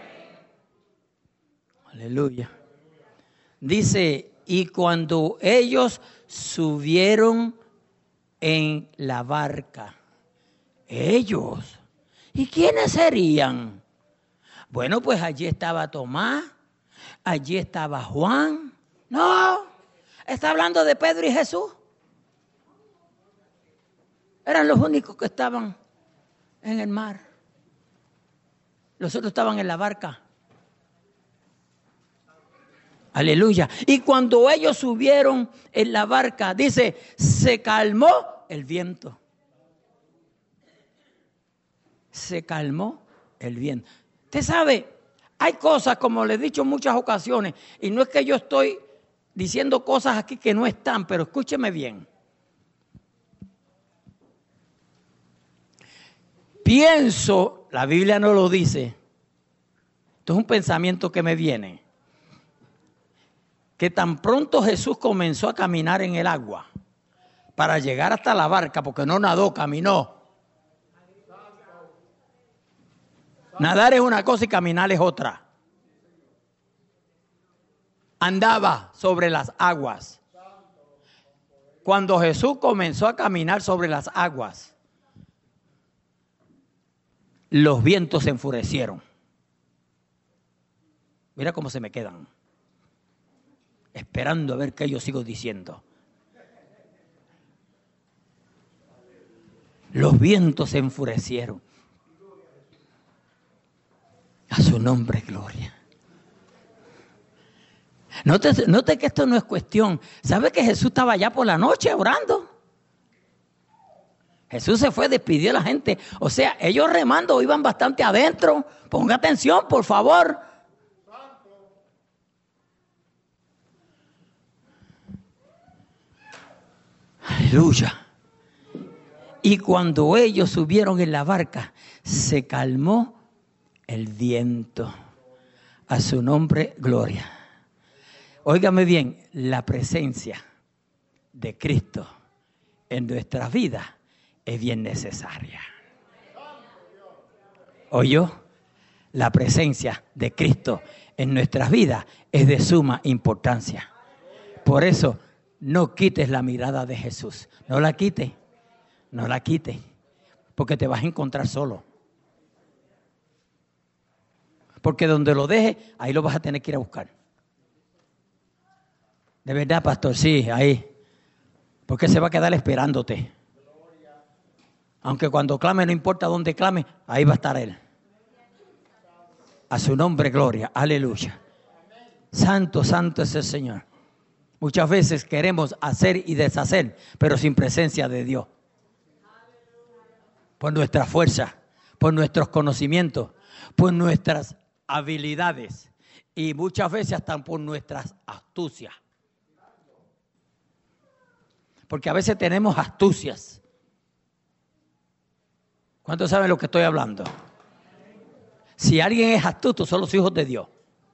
Aleluya. Dice, y cuando ellos subieron en la barca, ellos, ¿y quiénes serían? Bueno, pues allí estaba Tomás, allí estaba Juan. No, está hablando de Pedro y Jesús. Eran los únicos que estaban en el mar. Los otros estaban en la barca. Aleluya. Y cuando ellos subieron en la barca, dice, se calmó el viento. Se calmó el viento. Usted sabe, hay cosas, como le he dicho en muchas ocasiones, y no es que yo estoy diciendo cosas aquí que no están, pero escúcheme bien. Pienso, la Biblia no lo dice, esto es un pensamiento que me viene, que tan pronto Jesús comenzó a caminar en el agua para llegar hasta la barca, porque no nadó, caminó. Nadar es una cosa y caminar es otra. Andaba sobre las aguas. Cuando Jesús comenzó a caminar sobre las aguas, los vientos se enfurecieron. Mira cómo se me quedan, esperando a ver qué yo sigo diciendo. Los vientos se enfurecieron. A su nombre, gloria. Note que esto no es cuestión. ¿Sabe que Jesús estaba allá por la noche orando? Jesús se fue, despidió a la gente. O sea, ellos remando iban bastante adentro. Ponga atención, por favor. Aleluya. Y cuando ellos subieron en la barca, se calmó el viento. A su nombre, gloria. Óigame bien, la presencia de Cristo en nuestras vidas es bien necesaria. ¿Oyó? La presencia de Cristo en nuestras vidas es de suma importancia. Por eso, no quites la mirada de Jesús. No la quites. No la quites. Porque te vas a encontrar solo. Porque donde lo dejes, ahí lo vas a tener que ir a buscar. De verdad, pastor, sí, ahí. Porque se va a quedar esperándote. Aunque cuando clame, no importa dónde clame, ahí va a estar Él. A su nombre, gloria. Aleluya. Santo, santo es el Señor. Muchas veces queremos hacer y deshacer, pero sin presencia de Dios. Por nuestra fuerza, por nuestros conocimientos, por nuestras habilidades y muchas veces hasta por nuestras astucias. Porque a veces tenemos astucias. ¿Cuántos saben lo que estoy hablando? Si alguien es astuto, son los hijos de Dios.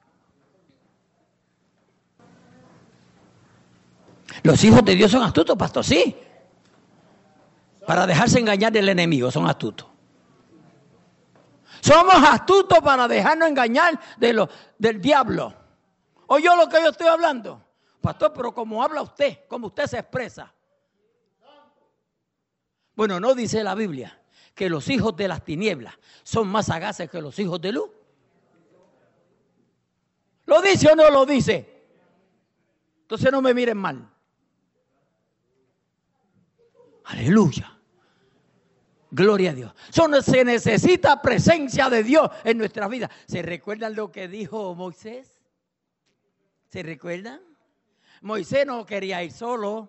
Los hijos de Dios son astutos, pastor, sí. Para dejarse engañar del enemigo, son astutos. Somos astutos para dejarnos engañar del diablo. ¿Oyó lo que yo estoy hablando? Pastor, pero como habla usted, como usted se expresa. Bueno, ¿no dice la Biblia que los hijos de las tinieblas son más sagaces que los hijos de luz? ¿Lo dice o no lo dice? Entonces no me miren mal. Aleluya. Gloria a Dios. Se necesita presencia de Dios en nuestras vidas. ¿Se recuerdan lo que dijo Moisés? ¿Se recuerdan? Moisés no quería ir solo.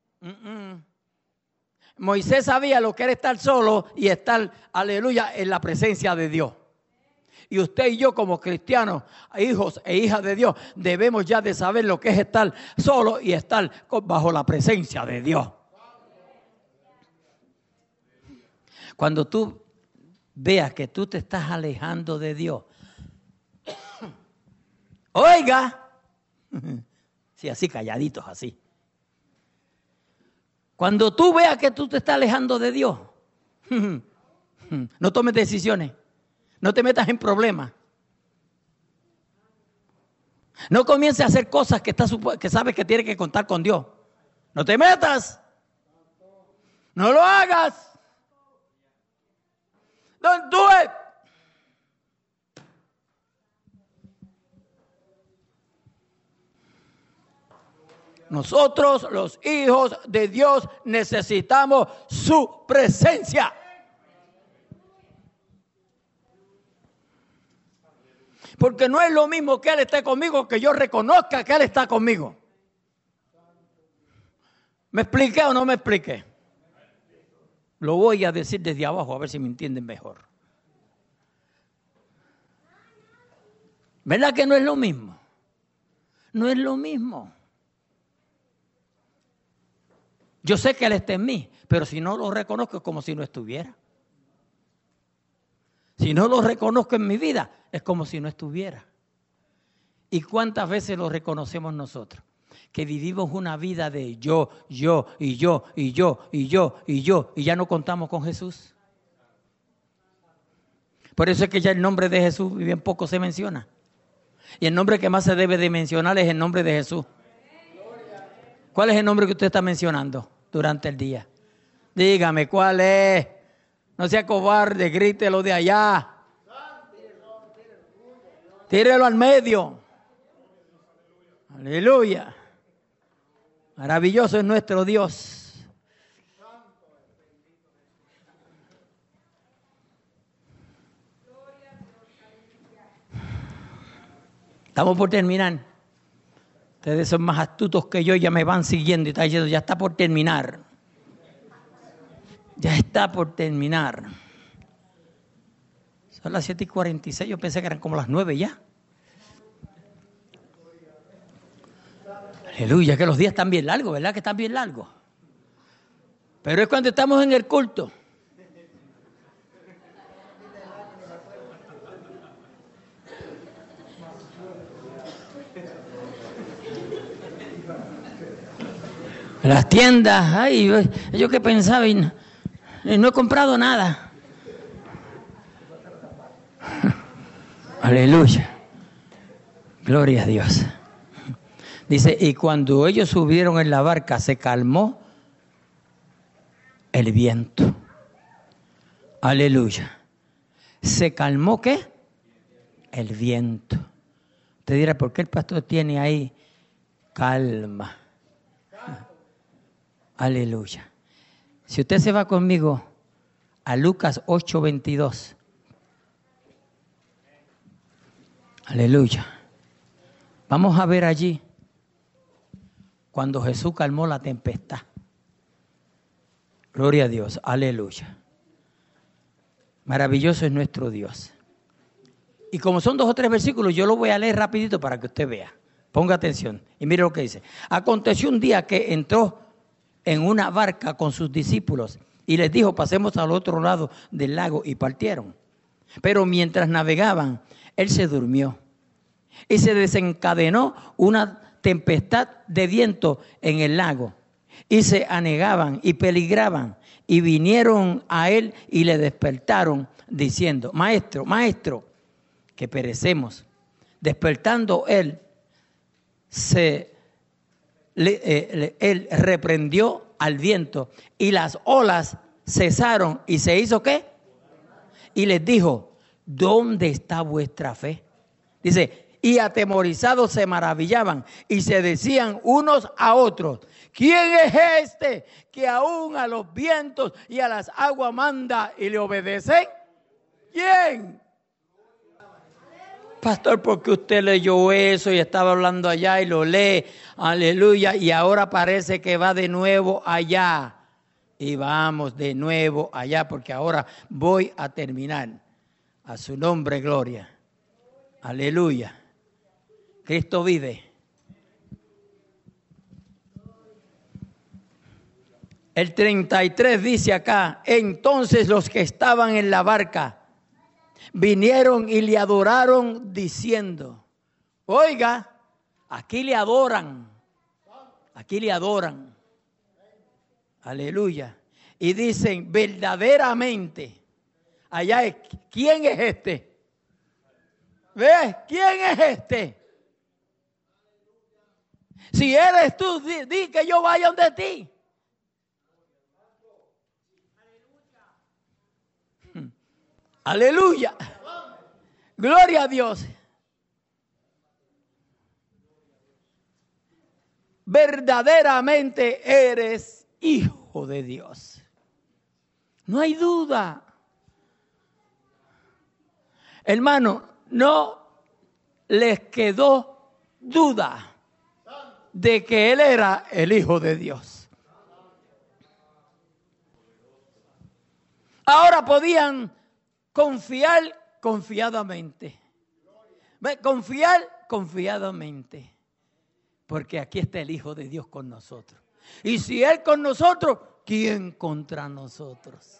Moisés sabía lo que era estar solo y estar, aleluya, en la presencia de Dios. Y usted y yo como cristianos, hijos e hijas de Dios, debemos ya de saber lo que es estar solo y estar bajo la presencia de Dios. Cuando tú veas que tú te estás alejando de Dios, oiga, sí, así calladitos, así. Cuando tú veas que tú te estás alejando de Dios, no tomes decisiones, no te metas en problemas. No comiences a hacer cosas que sabes que tienes que contar con Dios. No te metas. No lo hagas. Don't do it. Nosotros, los hijos de Dios, necesitamos su presencia. Porque no es lo mismo que Él esté conmigo que yo reconozca que Él está conmigo. ¿Me expliqué o no me expliqué? Lo voy a decir desde abajo a ver si me entienden mejor. ¿Verdad que no es lo mismo? No es lo mismo. Yo sé que Él está en mí, pero si no lo reconozco es como si no estuviera. Si no lo reconozco en mi vida, es como si no estuviera. ¿Y cuántas veces lo reconocemos nosotros? Que vivimos una vida de yo, y ya no contamos con Jesús. Por eso es que ya el nombre de Jesús bien poco se menciona. Y el nombre que más se debe de mencionar es el nombre de Jesús. ¿Cuál es el nombre que usted está mencionando durante el día? Dígame, ¿cuál es? No sea cobarde, grítelo de allá. Tírelo al medio. Aleluya. Maravilloso es nuestro Dios. Estamos por terminar. Ustedes son más astutos que yo, ya me van siguiendo y están diciendo, ya está por terminar. Ya está por terminar. Son las 7:46, yo pensé que eran como las 9 ya. Aleluya, que los días están bien largos, ¿verdad? Que están bien largos. Pero es cuando estamos en el culto. Las tiendas, ay, yo que pensaba y no he comprado nada. Aleluya. Gloria a Dios. Dice, y cuando ellos subieron en la barca, se calmó el viento. Aleluya. ¿Se calmó qué? El viento. Usted dirá, ¿por qué el pastor tiene ahí calma? Aleluya. Si usted se va conmigo a Lucas 8:22. Aleluya. Vamos a ver allí cuando Jesús calmó la tempestad. Gloria a Dios. Aleluya. Maravilloso es nuestro Dios. Y como son 2 o 3 versículos, yo lo voy a leer rapidito para que usted vea. Ponga atención y mire lo que dice. Aconteció un día que entró en una barca con sus discípulos y les dijo, pasemos al otro lado del lago, y partieron. Pero mientras navegaban, él se durmió y se desencadenó una tempestad de viento en el lago y se anegaban y peligraban y vinieron a él y le despertaron diciendo, maestro, maestro, que perecemos. Despertando él, él reprendió al viento y las olas cesaron y se hizo ¿qué? Y les dijo, ¿dónde está vuestra fe? Dice, y atemorizados se maravillaban y se decían unos a otros, ¿quién es este que aún a los vientos y a las aguas manda y le obedecen? ¿Quién? Pastor, porque usted leyó eso y estaba hablando allá y lo lee, aleluya, y ahora parece que va de nuevo allá. Y vamos de nuevo allá, porque ahora voy a terminar. A su nombre, gloria. Aleluya. Cristo vive. El 33 dice acá, entonces los que estaban en la barca vinieron y le adoraron diciendo, oiga, aquí le adoran, aleluya, y dicen verdaderamente, allá es, ¿quién es este? ¿Ves? ¿Quién es este? Si eres tú, di que yo vaya donde ti. Aleluya. Gloria a Dios. Verdaderamente eres hijo de Dios. No hay duda. Hermano, no les quedó duda de que él era el hijo de Dios. Ahora podían confiar confiadamente. Confiar confiadamente. Porque aquí está el Hijo de Dios con nosotros. Y si Él con nosotros, ¿quién contra nosotros?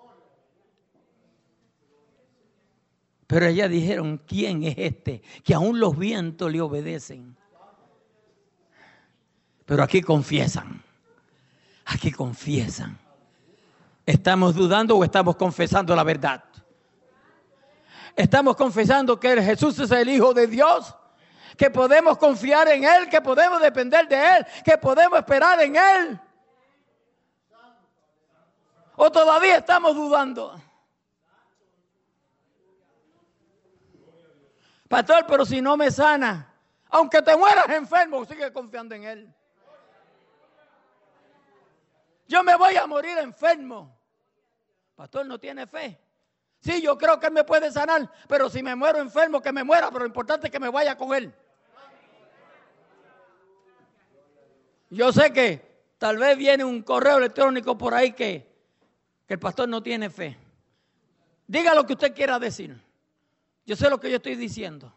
Pero ellas dijeron, ¿quién es este? Que aún los vientos le obedecen. Pero aquí confiesan. Aquí confiesan. ¿Estamos dudando o estamos confesando la verdad? ¿Estamos confesando que Jesús es el Hijo de Dios? Que podemos confiar en Él, que podemos depender de Él, que podemos esperar en Él. ¿O todavía estamos dudando? Pastor, pero si no me sana, aunque te mueras enfermo, sigue confiando en Él. Yo me voy a morir enfermo. Pastor, ¿no tiene fe? Sí, yo creo que Él me puede sanar, pero si me muero enfermo, que me muera, pero lo importante es que me vaya con Él. Yo sé que tal vez viene un correo electrónico por ahí que el pastor no tiene fe. Diga lo que usted quiera decir. Yo sé lo que yo estoy diciendo.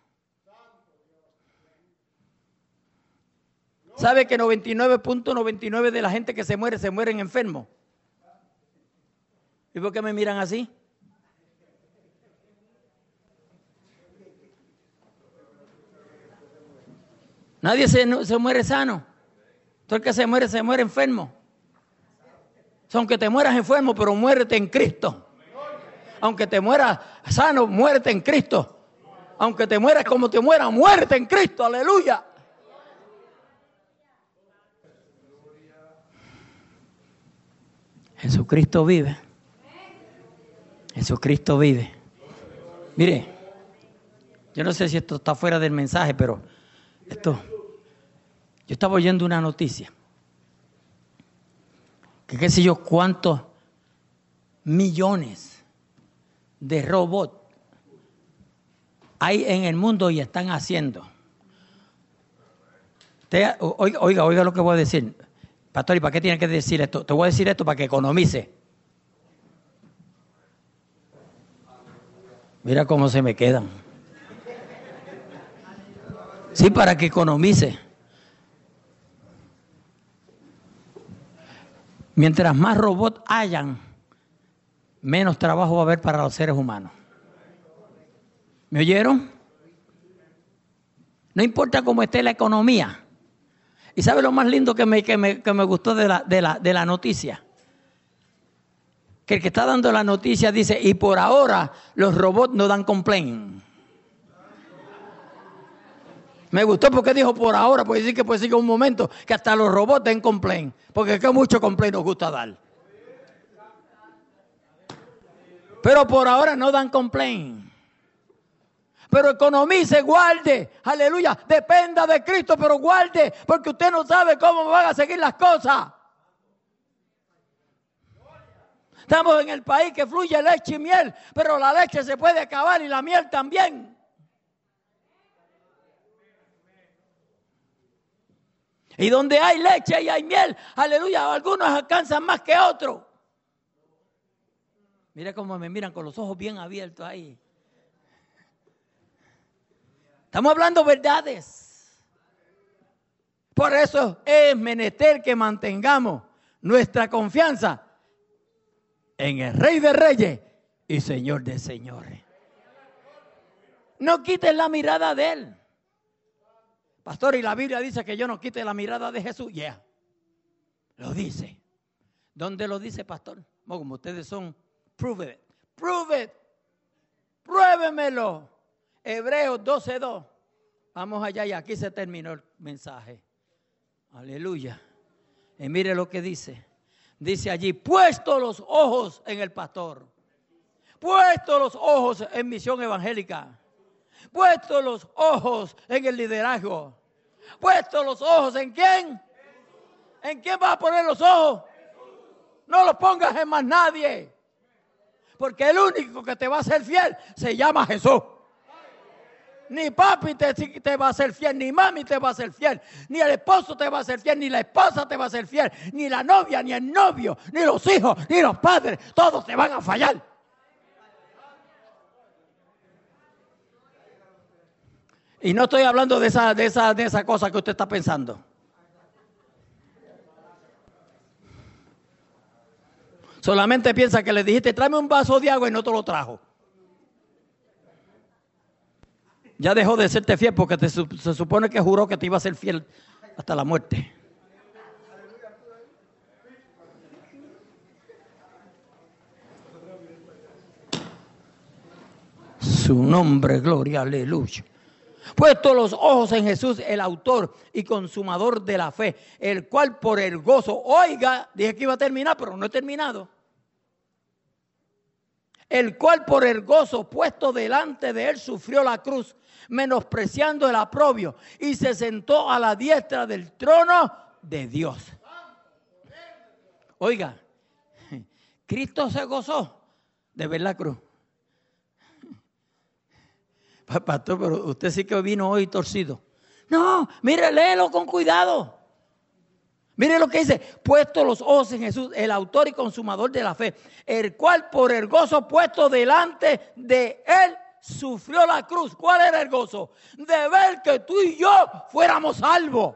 ¿Sabe que 99.99 de la gente que se mueren enfermos? ¿Y por qué me miran así? Nadie se muere sano. Todo el que se muere enfermo. Aunque te mueras enfermo, pero muérete en Cristo. Aunque te mueras sano, muérete en Cristo. Aunque te mueras como te mueras, muérete en Cristo. Aleluya. Jesucristo vive. Jesucristo vive. Mire, yo no sé si esto está fuera del mensaje, pero yo estaba oyendo una noticia. Que qué sé yo cuántos millones de robots hay en el mundo y están haciendo. Oiga lo que voy a decir. Pastor, ¿y para qué tiene que decir esto? Te voy a decir esto para que economice. Mira cómo se me quedan. Sí, para que economice. Mientras más robots hayan, menos trabajo va a haber para los seres humanos. ¿Me oyeron? No importa cómo esté la economía. ¿Y sabe lo más lindo que me gustó de la noticia? Que el que está dando la noticia dice, y por ahora los robots no dan complaint. Me gustó porque dijo por ahora, puede decir que puede ser un momento que hasta los robots den complaint. Porque que mucho complaint nos gusta dar. Pero por ahora no dan complaint. Pero economice, guarde, aleluya, dependa de Cristo, pero guarde, porque usted no sabe cómo van a seguir las cosas. Estamos en el país que fluye leche y miel, pero la leche se puede acabar y la miel también. Y donde hay leche y hay miel, aleluya, algunos alcanzan más que otros. Mira cómo me miran con los ojos bien abiertos ahí. Estamos hablando verdades. Por eso es menester que mantengamos nuestra confianza en el Rey de Reyes y Señor de Señores. No quites la mirada de Él. Pastor, y la Biblia dice que yo no quite la mirada de Jesús. Yeah, lo dice. ¿Dónde lo dice, pastor? Bueno, como ustedes son, prove it. Prove it. Pruébemelo. Hebreos 12:2. Vamos allá y aquí se terminó el mensaje. Aleluya. Y mire lo que dice. Dice allí, puesto los ojos en el pastor. Puesto los ojos en misión evangélica. Puesto los ojos en el liderazgo. Puesto los ojos en quién. ¿En quién vas a poner los ojos? No los pongas en más nadie. Porque el único que te va a ser fiel se llama Jesús. Ni papi te va a ser fiel, ni mami te va a ser fiel, ni el esposo te va a ser fiel, ni la esposa te va a ser fiel, ni la novia, ni el novio, ni los hijos, ni los padres. Todos te van a fallar. Y no estoy hablando de esa cosa que usted está pensando. Solamente piensa que le dijiste, tráeme un vaso de agua y no te lo trajo. Ya dejó de serte fiel porque se supone que juró que te iba a ser fiel hasta la muerte. Su nombre, gloria, aleluya. Puesto los ojos en Jesús, el autor y consumador de la fe, el cual por el gozo, oiga, dije que iba a terminar, pero no he terminado. El cual por el gozo puesto delante de él sufrió la cruz, menospreciando el oprobio, y se sentó a la diestra del trono de Dios. Oiga, Cristo se gozó de ver la cruz. Pastor, pero usted sí que vino hoy torcido. No, mire, léelo con cuidado. Mire lo que dice, puesto los ojos en Jesús, el autor y consumador de la fe, el cual por el gozo puesto delante de él sufrió la cruz. ¿Cuál era el gozo? De ver que tú y yo fuéramos salvos.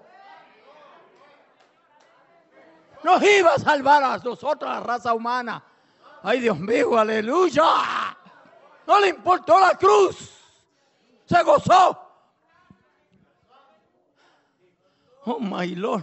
Nos iba a salvar a nosotros, la raza humana. Ay, Dios mío, aleluya. No le importó la cruz. Se gozó. Oh, my Lord.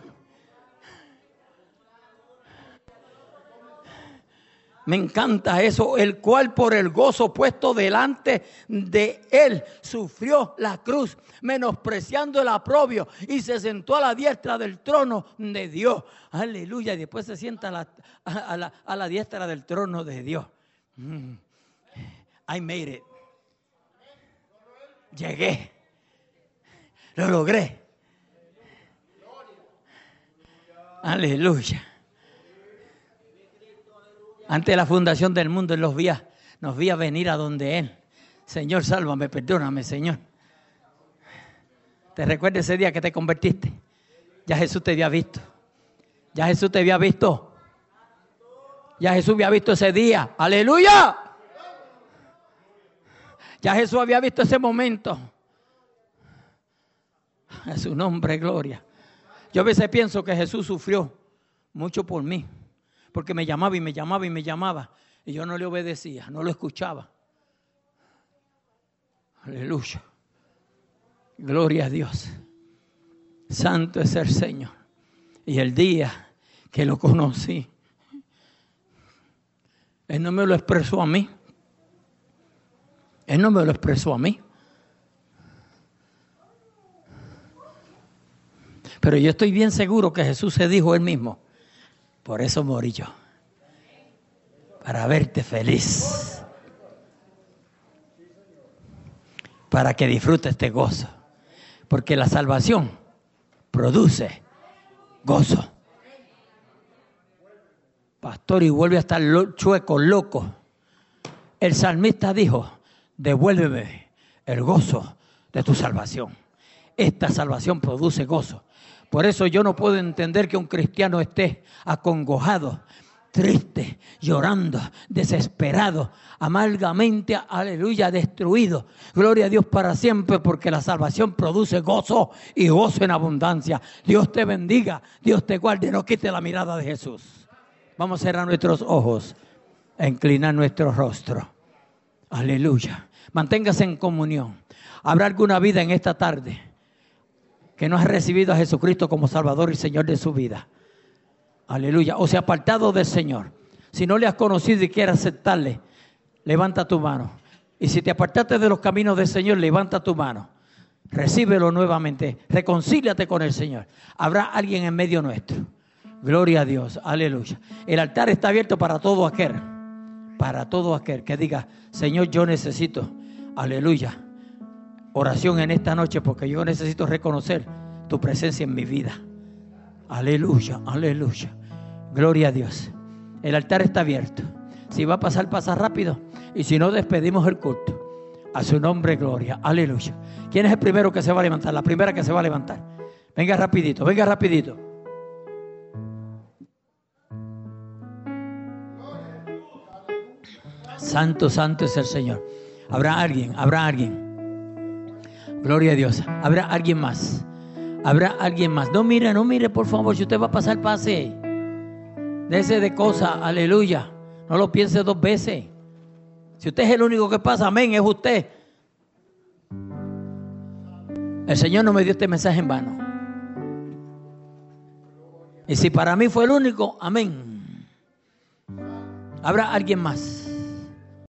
Me encanta eso, el cual por el gozo puesto delante de él sufrió la cruz, menospreciando el oprobio, y se sentó a la diestra del trono de Dios. Aleluya, y después se sienta a la diestra del trono de Dios. I made it. Llegué. Lo logré. Aleluya. Antes de la fundación del mundo, Él nos veía venir a donde Él. Señor, sálvame, perdóname, Señor. ¿Te recuerdas ese día que te convertiste? Ya Jesús te había visto. Ya Jesús te había visto. Ya Jesús había visto ese día. ¡Aleluya! Ya Jesús había visto ese momento. A su nombre, gloria. Yo a veces pienso que Jesús sufrió mucho por mí. Porque me llamaba y me llamaba y me llamaba. Y yo no le obedecía, no lo escuchaba. Aleluya. Gloria a Dios. Santo es el Señor. Y el día que lo conocí, Él no me lo expresó a mí. Él no me lo expresó a mí. Pero yo estoy bien seguro que Jesús se dijo Él mismo: por eso morí yo, para verte feliz, para que disfrutes este gozo, porque la salvación produce gozo. Pastor, y vuelve a estar chueco, loco. El salmista dijo: devuélveme el gozo de tu salvación. Esta salvación produce gozo. Por eso yo no puedo entender que un cristiano esté acongojado, triste, llorando, desesperado, amargamente, aleluya, destruido. Gloria a Dios para siempre, porque la salvación produce gozo y gozo en abundancia. Dios te bendiga, Dios te guarde, no quite la mirada de Jesús. Vamos a cerrar nuestros ojos, a inclinar nuestro rostro. Aleluya. Manténgase en comunión. ¿Habrá alguna vida en esta tarde que no ha recibido a Jesucristo como Salvador y Señor de su vida? Aleluya. O se ha apartado del Señor. Si no le has conocido y quieres aceptarle, levanta tu mano. Y si te apartaste de los caminos del Señor, levanta tu mano. Recíbelo nuevamente. Reconcíliate con el Señor. Habrá alguien en medio nuestro. Gloria a Dios. Aleluya. El altar está abierto para todo aquel que diga: Señor, yo necesito, aleluya, oración en esta noche, porque yo necesito reconocer tu presencia en mi vida. Aleluya, aleluya. Gloria a Dios. El altar está abierto. Si va a pasar, pasa rápido. Y si no, despedimos el culto. A su nombre, gloria. Aleluya. ¿Quién es el primero que se va a levantar? La primera que se va a levantar. Venga rapidito, venga rapidito. Santo, santo es el Señor. Habrá alguien. Gloria a Dios. Habrá alguien más. No mire, por favor. Si usted va a pasar, pase. Déjese de cosas, aleluya. No lo piense dos veces. Si usted es el único que pasa, amén, es usted. El Señor no me dio este mensaje en vano. Y si para mí fue el único, amén. Habrá alguien más.